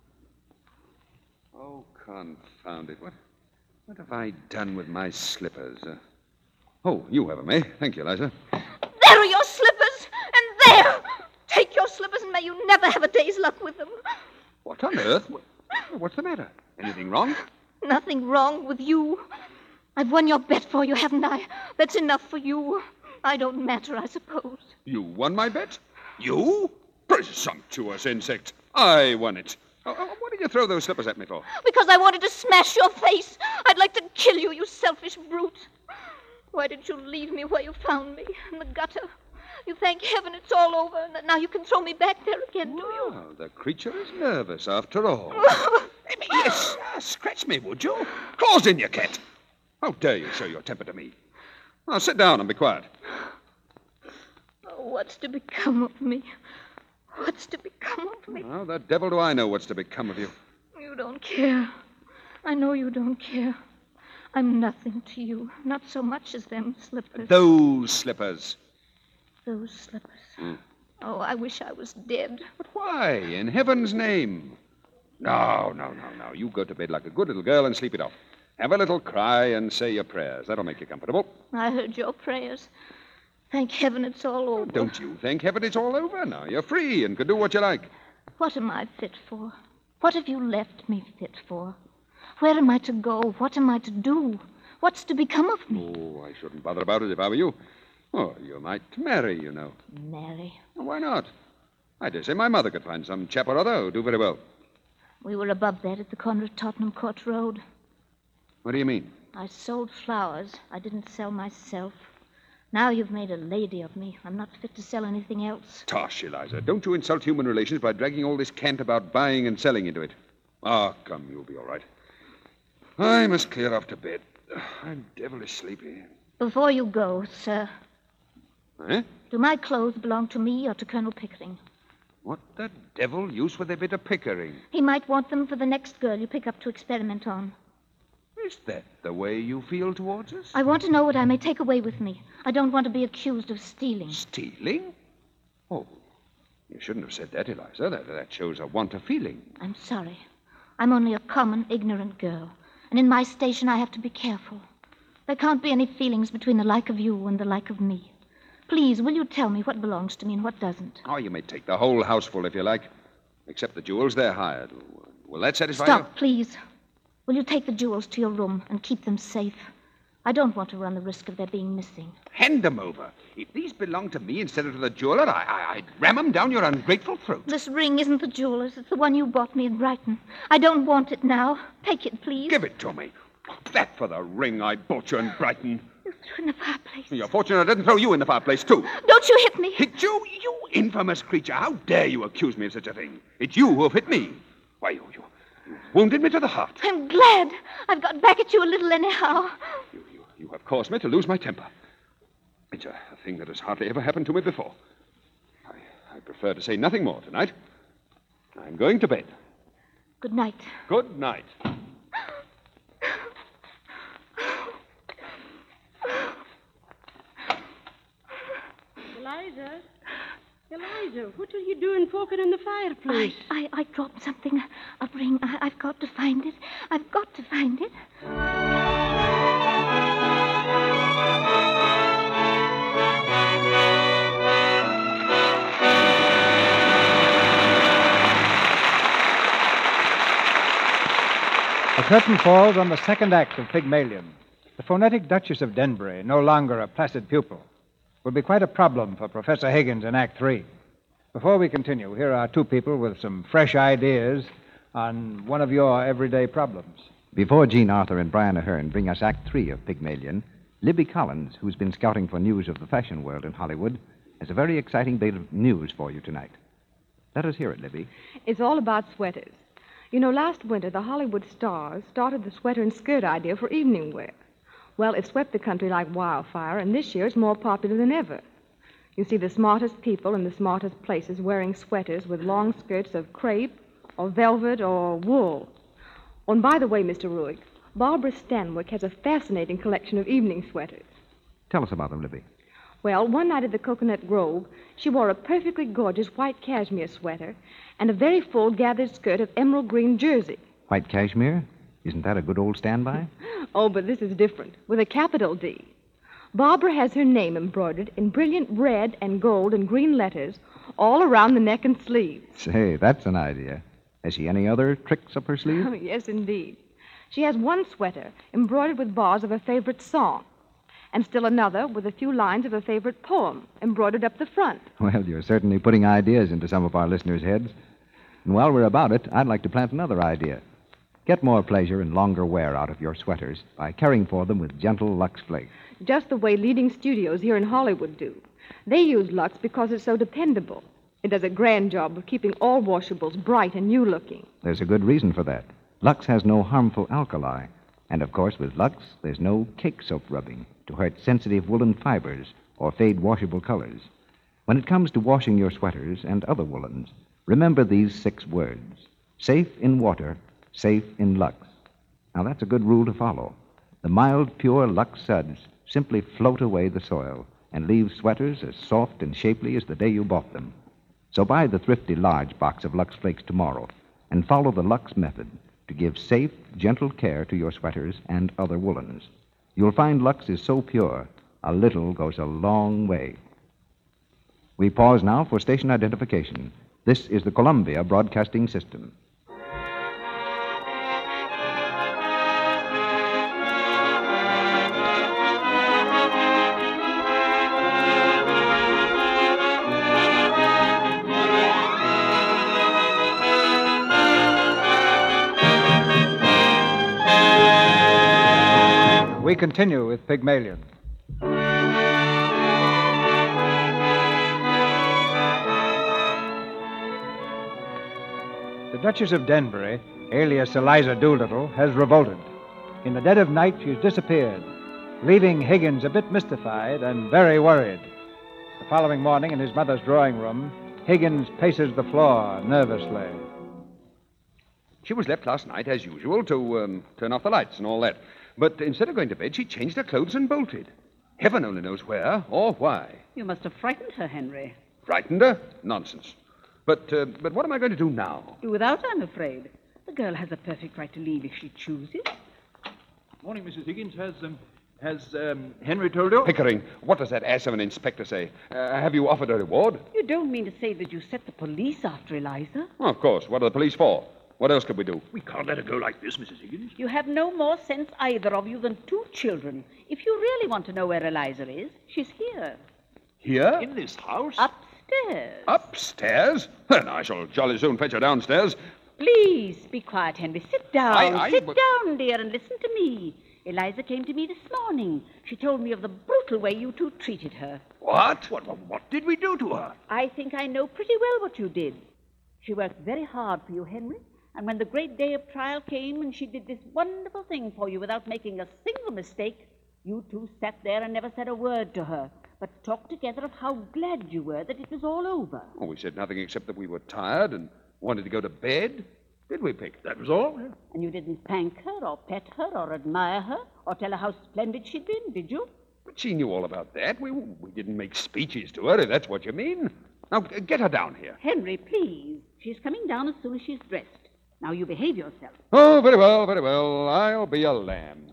Oh, confound it. What have I done with my slippers? Oh, you have them, eh? Thank you, Eliza. There are your slippers, and there! Take your slippers, and may you never have a day's luck with them. What on earth? What's the matter? Anything wrong? Nothing wrong with you. I've won your bet for you, haven't I? That's enough for you. I don't matter, I suppose. You won my bet? You? Presumptuous insect. I won it. What did you throw those slippers at me for? Because I wanted to smash your face. I'd like to kill you, you selfish brute. Why didn't you leave me where you found me, in the gutter? You thank heaven it's all over, and that now you can throw me back there again, do you? Well, the creature is nervous, after all. Yes, scratch me, would you? Claws in, you cat. How dare you show your temper to me? Now, sit down and be quiet. Oh, what's to become of me? What's to become of me? How the devil do I know what's to become of you? You don't care. I know you don't care. I'm nothing to you. Not so much as them slippers. Those slippers. Those slippers. Oh, I wish I was dead. But why, in heaven's name? No. You go to bed like a good little girl and sleep it off. Have a little cry and say your prayers. That'll make you comfortable. I heard your prayers. Thank heaven it's all over. Don't you thank heaven it's all over now? You're free and can do what you like. What am I fit for? What have you left me fit for? Where am I to go? What am I to do? What's to become of me? Oh, I shouldn't bother about it if I were you. Oh, you might marry, you know. Marry? Why not? I dare say my mother could find some chap or other who'd do very well. We were above that at the corner of Tottenham Court Road. What do you mean? I sold flowers. I didn't sell myself. Now you've made a lady of me. I'm not fit to sell anything else. Tosh, Eliza. Don't you insult human relations by dragging all this cant about buying and selling into it. Ah, come, you'll be all right. I must clear off to bed. I'm devilish sleepy. Before you go, sir. Eh? Do my clothes belong to me or to Colonel Pickering? What the devil use with a bit of Pickering? He might want them for the next girl you pick up to experiment on. Is that the way you feel towards us? I want to know what I may take away with me. I don't want to be accused of stealing. Stealing? Oh, you shouldn't have said that, Eliza. That shows a want of feeling. I'm sorry. I'm only a common, ignorant girl. And in my station, I have to be careful. There can't be any feelings between the like of you and the like of me. Please, will you tell me what belongs to me and what doesn't? Oh, you may take the whole houseful if you like. Except the jewels, they're hired. Will that satisfy you? Stop, please. Will you take the jewels to your room and keep them safe? I don't want to run the risk of their being missing. Hand them over. If these belong to me instead of to the jeweler, I'd ram them down your ungrateful throat. This ring isn't the jeweler's. It's the one you bought me in Brighton. I don't want it now. Take it, please. Give it to me. That for the ring I bought you in Brighton. You threw it in the fireplace. You're fortunate I didn't throw you in the fireplace, too. Don't you hit me. Hit you? You infamous creature. How dare you accuse me of such a thing? It's you who have hit me. Why, you wounded me to the heart. I'm glad. I've got back at you a little anyhow. You have caused me to lose my temper. It's a thing that has hardly ever happened to me before. I prefer to say nothing more tonight. I'm going to bed. Good night. Good night. Eliza, what are you doing poking in the fireplace? I dropped something. A ring. I've got to find it. I've got to find it. The curtain falls on the second act of Pygmalion. The phonetic Duchess of Denbury, no longer a placid pupil, will be quite a problem for Professor Higgins in Act 3. Before we continue, here are two people with some fresh ideas on one of your everyday problems. Before Jean Arthur and Brian Ahern bring us Act 3 of Pygmalion, Libby Collins, who's been scouting for news of the fashion world in Hollywood, has a very exciting bit of news for you tonight. Let us hear it, Libby. It's all about sweaters. You know, last winter, the Hollywood stars started the sweater and skirt idea for evening wear. Well, it swept the country like wildfire, and this year it's more popular than ever. You see the smartest people in the smartest places wearing sweaters with long skirts of crepe or velvet or wool. Oh, and by the way, Mr. Ruick, Barbara Stanwyck has a fascinating collection of evening sweaters. Tell us about them, Libby. Well, one night at the Coconut Grove, she wore a perfectly gorgeous white cashmere sweater and a very full gathered skirt of emerald green jersey. White cashmere? Isn't that a good old standby? Oh, but this is different, with a capital D. Barbara has her name embroidered in brilliant red and gold and green letters all around the neck and sleeves. Say, that's an idea. Has she any other tricks up her sleeve? Oh, yes, indeed. She has one sweater embroidered with bars of her favorite song, and still another with a few lines of her favorite poem embroidered up the front. Well, you're certainly putting ideas into some of our listeners' heads. And while we're about it, I'd like to plant another idea. Get more pleasure and longer wear out of your sweaters by caring for them with gentle Lux Flake. Just the way leading studios here in Hollywood do. They use Lux because it's so dependable. It does a grand job of keeping all washables bright and new-looking. There's a good reason for that. Lux has no harmful alkali. And, of course, with Lux, there's no cake soap rubbing to hurt sensitive woolen fibers or fade washable colors. When it comes to washing your sweaters and other woolens, remember these 6 words. Safe in water, safe in Lux. Now, that's a good rule to follow. The mild, pure Lux suds simply float away the soil and leave sweaters as soft and shapely as the day you bought them. So buy the thrifty large box of Lux Flakes tomorrow and follow the Lux method to give safe, gentle care to your sweaters and other woolens. You'll find Lux is so pure, a little goes a long way. We pause now for station identification. This is the Columbia Broadcasting System. We continue with Pygmalion. The Duchess of Denbury, alias Eliza Doolittle, has revolted. In the dead of night, she's disappeared, leaving Higgins a bit mystified and very worried. The following morning, in his mother's drawing room, Higgins paces the floor nervously. She was left last night, as usual, to turn off the lights and all that. But instead of going to bed, she changed her clothes and bolted. Heaven only knows where or why. You must have frightened her, Henry. Frightened her? Nonsense. But what am I going to do now? Do without, I'm afraid. The girl has a perfect right to leave if she chooses. Morning, Mrs. Higgins. Has Henry told you? Pickering, what does that ass of an inspector say? Have you offered a reward? You don't mean to say that you set the police after Eliza? Well, of course. What are the police for? What else could we do? We can't let her go like this, Mrs. Higgins. You have no more sense, either of you, than two children. If you really want to know where Eliza is, she's here. Here? In this house? Upstairs. Upstairs? Then I shall jolly soon fetch her downstairs. Please be quiet, Henry. Sit down. Sit but- down, dear, and listen to me. Eliza came to me this morning. She told me of the brutal way you two treated her. What? What did we do to her? I think I know pretty well what you did. She worked very hard for you, Henry. And when the great day of trial came and she did this wonderful thing for you without making a single mistake, you two sat there and never said a word to her, but talked together of how glad you were that it was all over. Oh, we said nothing except that we were tired and wanted to go to bed. Did we, Pick? That was all. Yeah. And you didn't thank her or pet her or admire her or tell her how splendid she'd been, did you? But she knew all about that. We didn't make speeches to her, if that's what you mean. Now, get her down here. Henry, please. She's coming down as soon as she's dressed. Now you behave yourself. Oh, very well, very well. I'll be a lamb.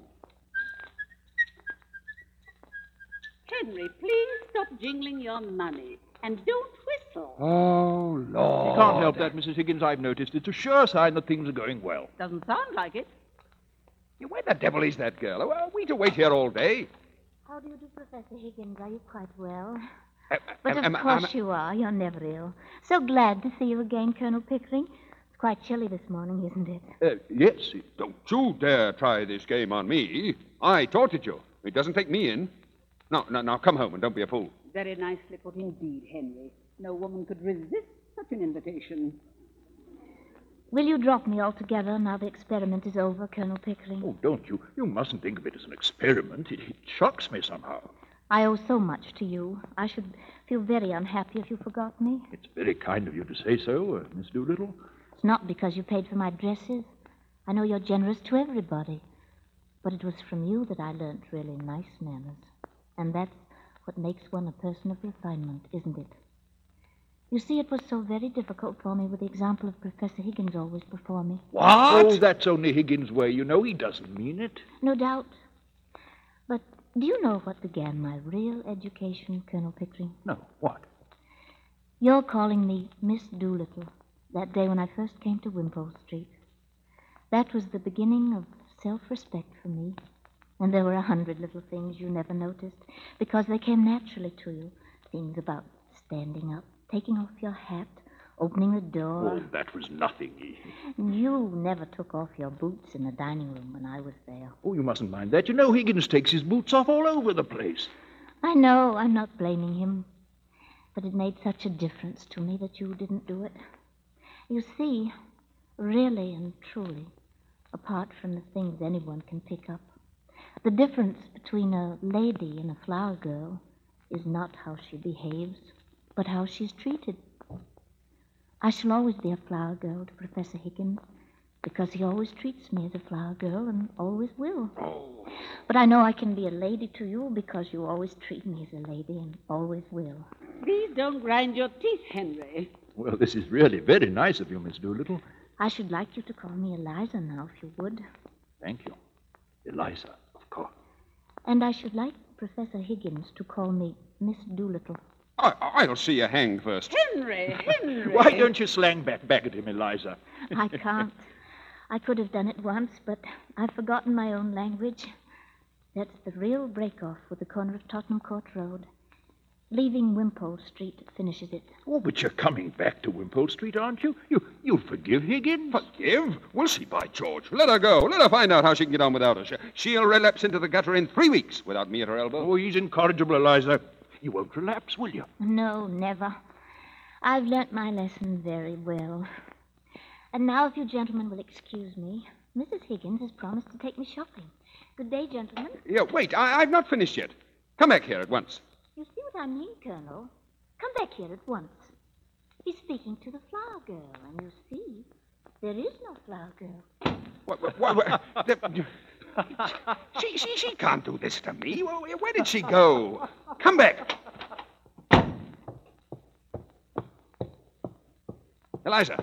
Henry, please stop jingling your money. And don't whistle. Oh, Lord. You can't help that, Mrs. Higgins. I've noticed. It's a sure sign that things are going well. Doesn't sound like it. Where the devil is that girl? Are we to wait here all day? How do you do, Professor Higgins? Are you quite well? Uh, But of course you are. You're never ill. So glad to see you again, Colonel Pickering. It's quite chilly this morning, isn't it? Yes. Don't you dare try this game on me. I taught it you. It doesn't take me in. Now, come home and don't be a fool. Very nicely put indeed, Henry. No woman could resist such an invitation. Will you drop me altogether now the experiment is over, Colonel Pickering? Oh, don't you? You mustn't think of it as an experiment. It shocks me somehow. I owe so much to you. I should feel very unhappy if you forgot me. It's very kind of you to say so, Miss Doolittle. It's not because you paid for my dresses. I know you're generous to everybody. But it was from you that I learnt really nice manners. And that's what makes one a person of refinement, isn't it? You see, it was so very difficult for me with the example of Professor Higgins always before me. What? Oh, that's only Higgins' way. You know he doesn't mean it. No doubt. But do you know what began my real education, Colonel Pickering? No, what? Your calling me Miss Doolittle that day when I first came to Wimpole Street. That was the beginning of self-respect for me. And there were 100 little things you never noticed because they came naturally to you. Things about standing up, taking off your hat, opening the door. Oh, that was nothing. You never took off your boots in the dining room when I was there. Oh, you mustn't mind that. You know Higgins takes his boots off all over the place. I know. I'm not blaming him. But it made such a difference to me that you didn't do it. You see, really and truly, apart from the things anyone can pick up, the difference between a lady and a flower girl is not how she behaves, but how she's treated. I shall always be a flower girl to Professor Higgins because he always treats me as a flower girl and always will. Oh. But I know I can be a lady to you because you always treat me as a lady and always will. Please don't grind your teeth, Henry. Well, this is really very nice of you, Miss Doolittle. I should like you to call me Eliza now, if you would. Thank you. Eliza, of course. And I should like Professor Higgins to call me Miss Doolittle. I'll see you hanged first. Henry! Why don't you slang back at him, Eliza? I can't. I could have done it once, but I've forgotten my own language. That's the real break-off with the corner of Tottenham Court Road. Leaving Wimpole Street finishes it. Oh, but you're coming back to Wimpole Street, aren't you? You'll forgive Higgins? Forgive? We'll see, by George. Let her go. Let her find out how she can get on without us. She'll relapse into the gutter in 3 weeks without me at her elbow. Oh, he's incorrigible, Eliza. You won't relapse, will you? No, never. I've learnt my lesson very well. And now, if you gentlemen will excuse me, Mrs. Higgins has promised to take me shopping. Good day, gentlemen. Yeah, wait. I've not finished yet. Come back here at once. You see what I mean, Colonel? Come back here at once. He's speaking to the flower girl, and you see, there is no flower girl. What? She can't do this to me. Where did she go? Come back. Eliza,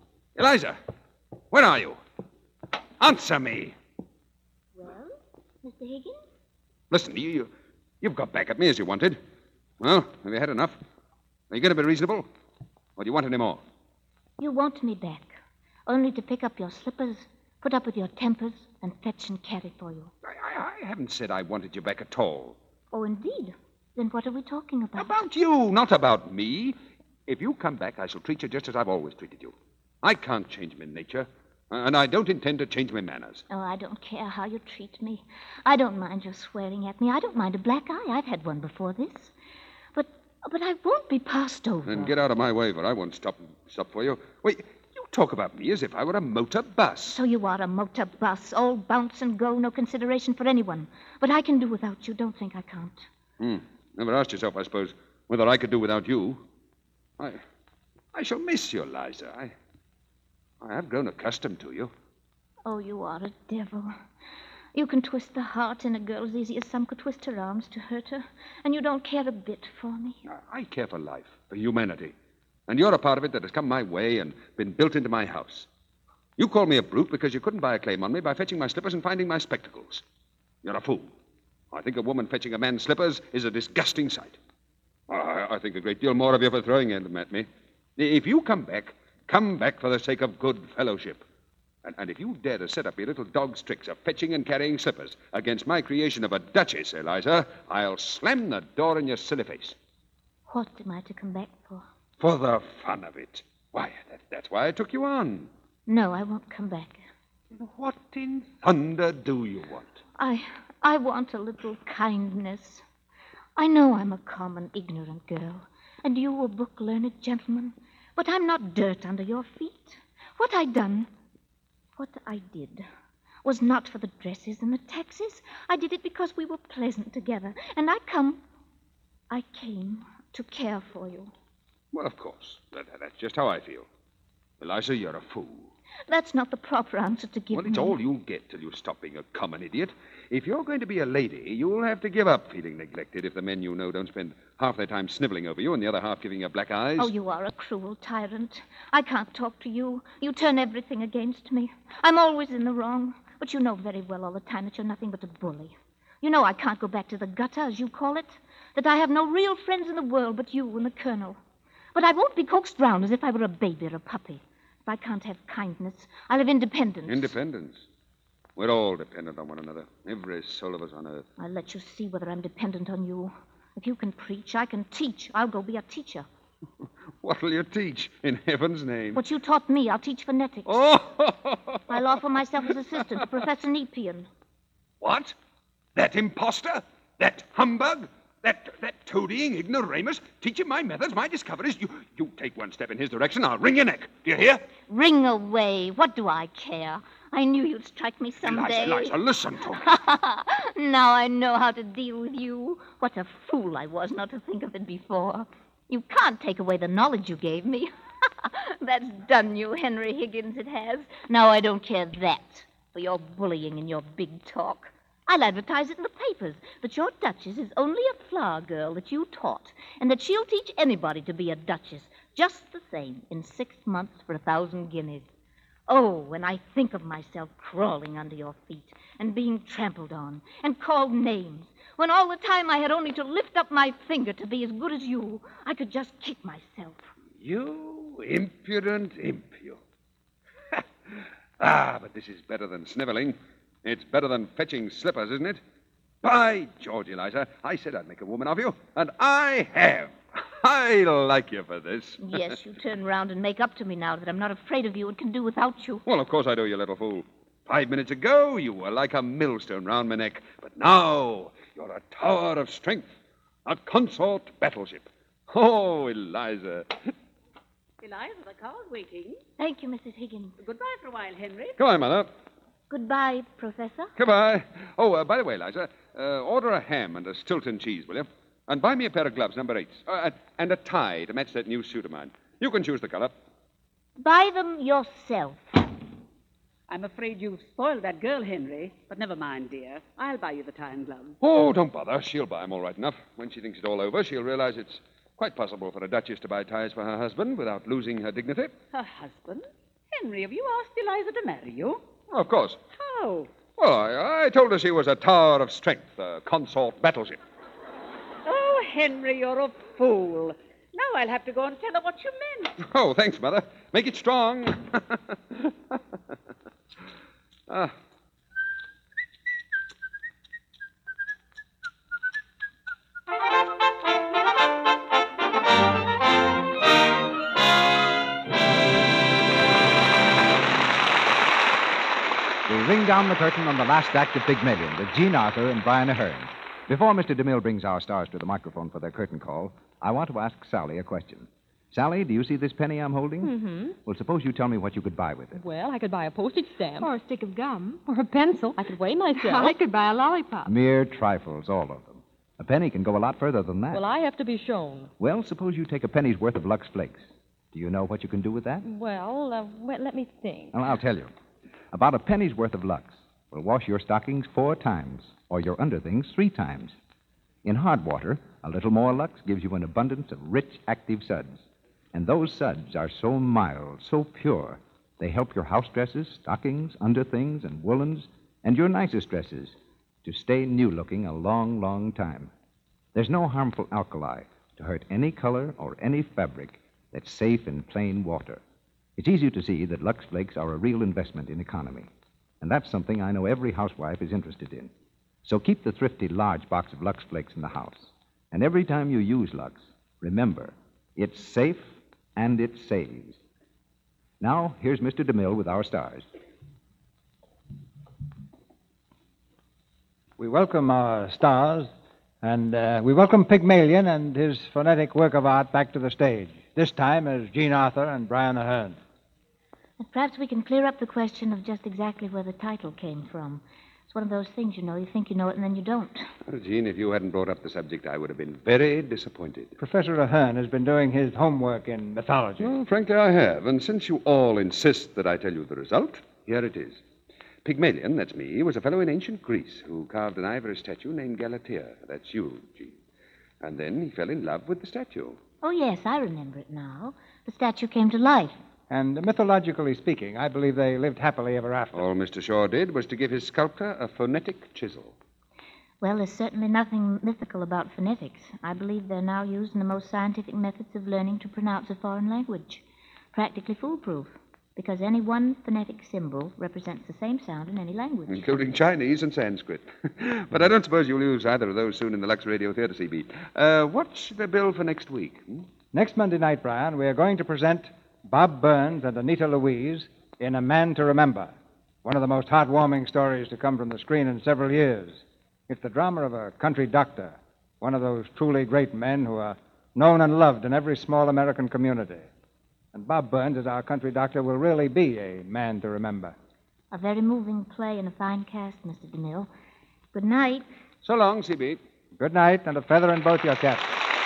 where are you? Answer me. Well, Mr. Higgins? Listen, you've got back at me as you wanted. Well, have you had enough? Are you going to be reasonable? Or do you want any more? You want me back. only to pick up your slippers, put up with your tempers, and fetch and carry for you. I haven't said I wanted you back at all. Oh, indeed? Then what are we talking about? About you, not about me. If you come back, I shall treat you just as I've always treated you. I can't change my nature, and I don't intend to change my manners. Oh, I don't care how you treat me. I don't mind your swearing at me. I don't mind a black eye. I've had one before this. But I won't be passed over. Then get out of my way, for I won't stop for you. Wait, you talk about me as if I were a motor bus. So you are a motor bus, all bounce and go, no consideration for anyone. But I can do without you. Don't think I can't. Never asked yourself, I suppose, whether I could do without you. I shall miss you, Liza. I have grown accustomed to you. Oh, you are a devil. You can twist the heart in a girl as easy as some could twist her arms to hurt her, and you don't care a bit for me. I care for life, for humanity. And you're a part of it that has come my way and been built into my house. You call me a brute because you couldn't buy a claim on me by fetching my slippers and finding my spectacles. You're a fool. I think a woman fetching a man's slippers is a disgusting sight. I think a great deal more of you for throwing them at me. If you come back for the sake of good fellowship. And if you dare to set up your little dog's tricks of fetching and carrying slippers against my creation of a duchess, Eliza, I'll slam the door in your silly face. What am I to come back for? For the fun of it. Why, that's why I took you on. No, I won't come back. What in thunder do you want? I want a little kindness. I know I'm a common, ignorant girl, and you a book-learned gentleman, but I'm not dirt under your feet. What I did was not for the dresses and the taxes. I did it because we were pleasant together, and I came to care for you. Well, of course. That's just how I feel. Eliza, you're a fool. That's not the proper answer to give me. Well, it's all you'll get till you stop being a common idiot. If you're going to be a lady, you'll have to give up feeling neglected if the men you know don't spend half their time sniveling over you and the other half giving you black eyes. Oh, you are a cruel tyrant. I can't talk to you. You turn everything against me. I'm always in the wrong. But you know very well all the time that you're nothing but a bully. You know I can't go back to the gutter, as you call it. That I have no real friends in the world but you and the colonel. But I won't be coaxed round as if I were a baby or a puppy. If I can't have kindness, I'll have independence. Independence? We're all dependent on one another. Every soul of us on earth. I'll let you see whether I'm dependent on you. If you can preach, I can teach. I'll go be a teacher. What'll you teach, in heaven's name? What you taught me, I'll teach phonetics. Oh! I'll offer myself as assistant to Professor Nepean. What? That imposter? That humbug? That toadying ignoramus? Teaching my methods, my discoveries? You take one step in his direction, I'll wring your neck. Do you hear? Ring away. What do I care? I knew you'd strike me someday. Eliza, listen to me. Now I know how to deal with you. What a fool I was not to think of it before. You can't take away the knowledge you gave me. That's done you, Henry Higgins, it has. Now I don't care that for your bullying and your big talk. I'll advertise it in the papers that your Duchess is only a flower girl that you taught, and that she'll teach anybody to be a Duchess just the same in 6 months for 1,000 guineas. Oh, when I think of myself crawling under your feet and being trampled on and called names, when all the time I had only to lift up my finger to be as good as you, I could just kick myself. You impudent imp, you. But this is better than sniveling. It's better than fetching slippers, isn't it? By George, Eliza, I said I'd make a woman of you, and I have. I like you for this. Yes, you turn round and make up to me now that I'm not afraid of you and can do without you. Well, of course I do, you little fool. 5 minutes ago, you were like a millstone round my neck. But now, you're a tower of strength, a consort battleship. Oh, Eliza. Eliza, the car's waiting. Thank you, Mrs. Higgins. Goodbye for a while, Henry. Goodbye, Mother. Goodbye, Professor. Goodbye. Oh, by the way, Eliza, order a ham and a Stilton cheese, will you? And buy me a pair of gloves, number 8s, and a tie to match that new suit of mine. You can choose the color. Buy them yourself. I'm afraid you've spoiled that girl, Henry. But never mind, dear. I'll buy you the tie and gloves. Oh, don't bother. She'll buy them all right enough. When she thinks it all over, she'll realize it's quite possible for a duchess to buy ties for her husband without losing her dignity. Her husband? Henry, have you asked Eliza to marry you? Oh, of course. How? Well, I told her she was a tower of strength, a consort battleship. Oh, Henry, you're a fool. Now I'll have to go and tell her what you meant. Oh, thanks, Mother. Make it strong. Ah. We ring down the curtain on the last act of Pygmalion with Jean Arthur and Brian Ahern. Before Mr. DeMille brings our stars to the microphone for their curtain call, I want to ask Sally a question. Sally, do you see this penny I'm holding? Mm-hmm. Well, suppose you tell me what you could buy with it. Well, I could buy a postage stamp. Or a stick of gum. Or a pencil. I could weigh myself. I could buy a lollipop. Mere trifles, all of them. A penny can go a lot further than that. Well, I have to be shown. Well, suppose you take a penny's worth of Lux Flakes. Do you know what you can do with that? Well, let me think. Well, I'll tell you. About a penny's worth of Lux will wash your stockings 4 times, or your underthings 3 times. In hard water, a little more Lux gives you an abundance of rich, active suds. And those suds are so mild, so pure, they help your house dresses, stockings, underthings, and woolens, and your nicest dresses to stay new-looking a long, long time. There's no harmful alkali to hurt any color or any fabric that's safe in plain water. It's easy to see that Lux Flakes are a real investment in economy. And that's something I know every housewife is interested in. So keep the thrifty large box of Lux Flakes in the house. And every time you use Lux, remember, it's safe and it saves. Now, here's Mr. DeMille with our stars. We welcome our stars, and we welcome Pygmalion and his phonetic work of art back to the stage, this time as Jean Arthur and Brian Ahern. Perhaps we can clear up the question of just exactly where the title came from. It's one of those things, you know. You think you know it, and then you don't. Well, Jean, if you hadn't brought up the subject, I would have been very disappointed. Professor Ahern has been doing his homework in mythology. Well, frankly, I have. And since you all insist that I tell you the result, here it is. Pygmalion, that's me, was a fellow in ancient Greece who carved an ivory statue named Galatea. That's you, Jean. And then he fell in love with the statue. Oh, yes, I remember it now. The statue came to life. And mythologically speaking, I believe they lived happily ever after. All Mr. Shaw did was to give his sculptor a phonetic chisel. Well, there's certainly nothing mythical about phonetics. I believe they're now used in the most scientific methods of learning to pronounce a foreign language. Practically foolproof, because any one phonetic symbol represents the same sound in any language. Including Chinese and Sanskrit. But I don't suppose you'll use either of those soon in the Lux Radio Theater, CB. What's the bill for next week? Next Monday night, Brian, we are going to present Bob Burns and Anita Louise in A Man to Remember, one of the most heartwarming stories to come from the screen in several years. It's the drama of a country doctor, one of those truly great men who are known and loved in every small American community. And Bob Burns, as our country doctor, will really be a man to remember. A very moving play and a fine cast, Mr. DeMille. Good night. So long, CB. Good night, and a feather in both your caps.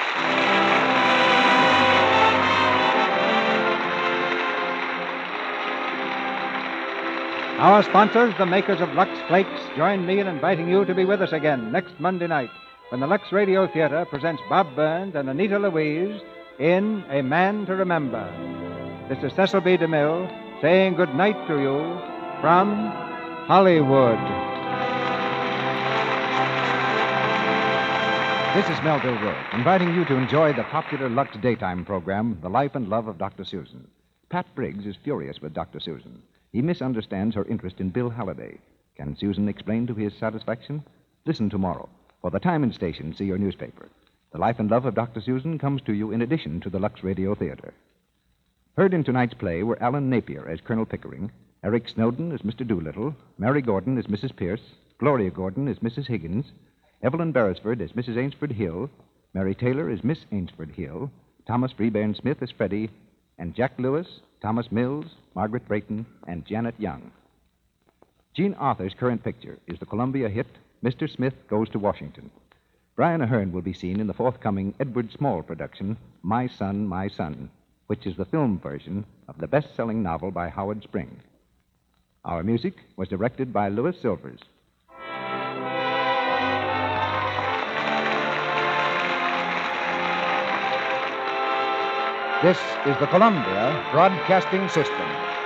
Our sponsors, the makers of Lux Flakes, join me in inviting you to be with us again next Monday night when the Lux Radio Theater presents Bob Burns and Anita Louise in A Man to Remember. This is Cecil B. DeMille saying good night to you from Hollywood. This is Melville Rowe, inviting you to enjoy the popular Lux daytime program, The Life and Love of Dr. Susan. Pat Briggs is furious with Dr. Susan. He misunderstands her interest in Bill Halliday. Can Susan explain to his satisfaction? Listen tomorrow. For the time and station, see your newspaper. The Life and Love of Dr. Susan comes to you in addition to the Lux Radio Theater. Heard in tonight's play were Alan Napier as Colonel Pickering, Eric Snowden as Mr. Doolittle, Mary Gordon as Mrs. Pierce, Gloria Gordon as Mrs. Higgins, Evelyn Beresford as Mrs. Ainsford Hill, Mary Taylor as Miss Ainsford Hill, Thomas Freebairn Smith as Freddie, and Jack Lewis, Thomas Mills, Margaret Brayton, and Janet Young. Jean Arthur's current picture is the Columbia hit, Mr. Smith Goes to Washington. Brian Ahern will be seen in the forthcoming Edward Small production, My Son, which is the film version of the best-selling novel by Howard Spring. Our music was directed by Louis Silvers. This is the Columbia Broadcasting System.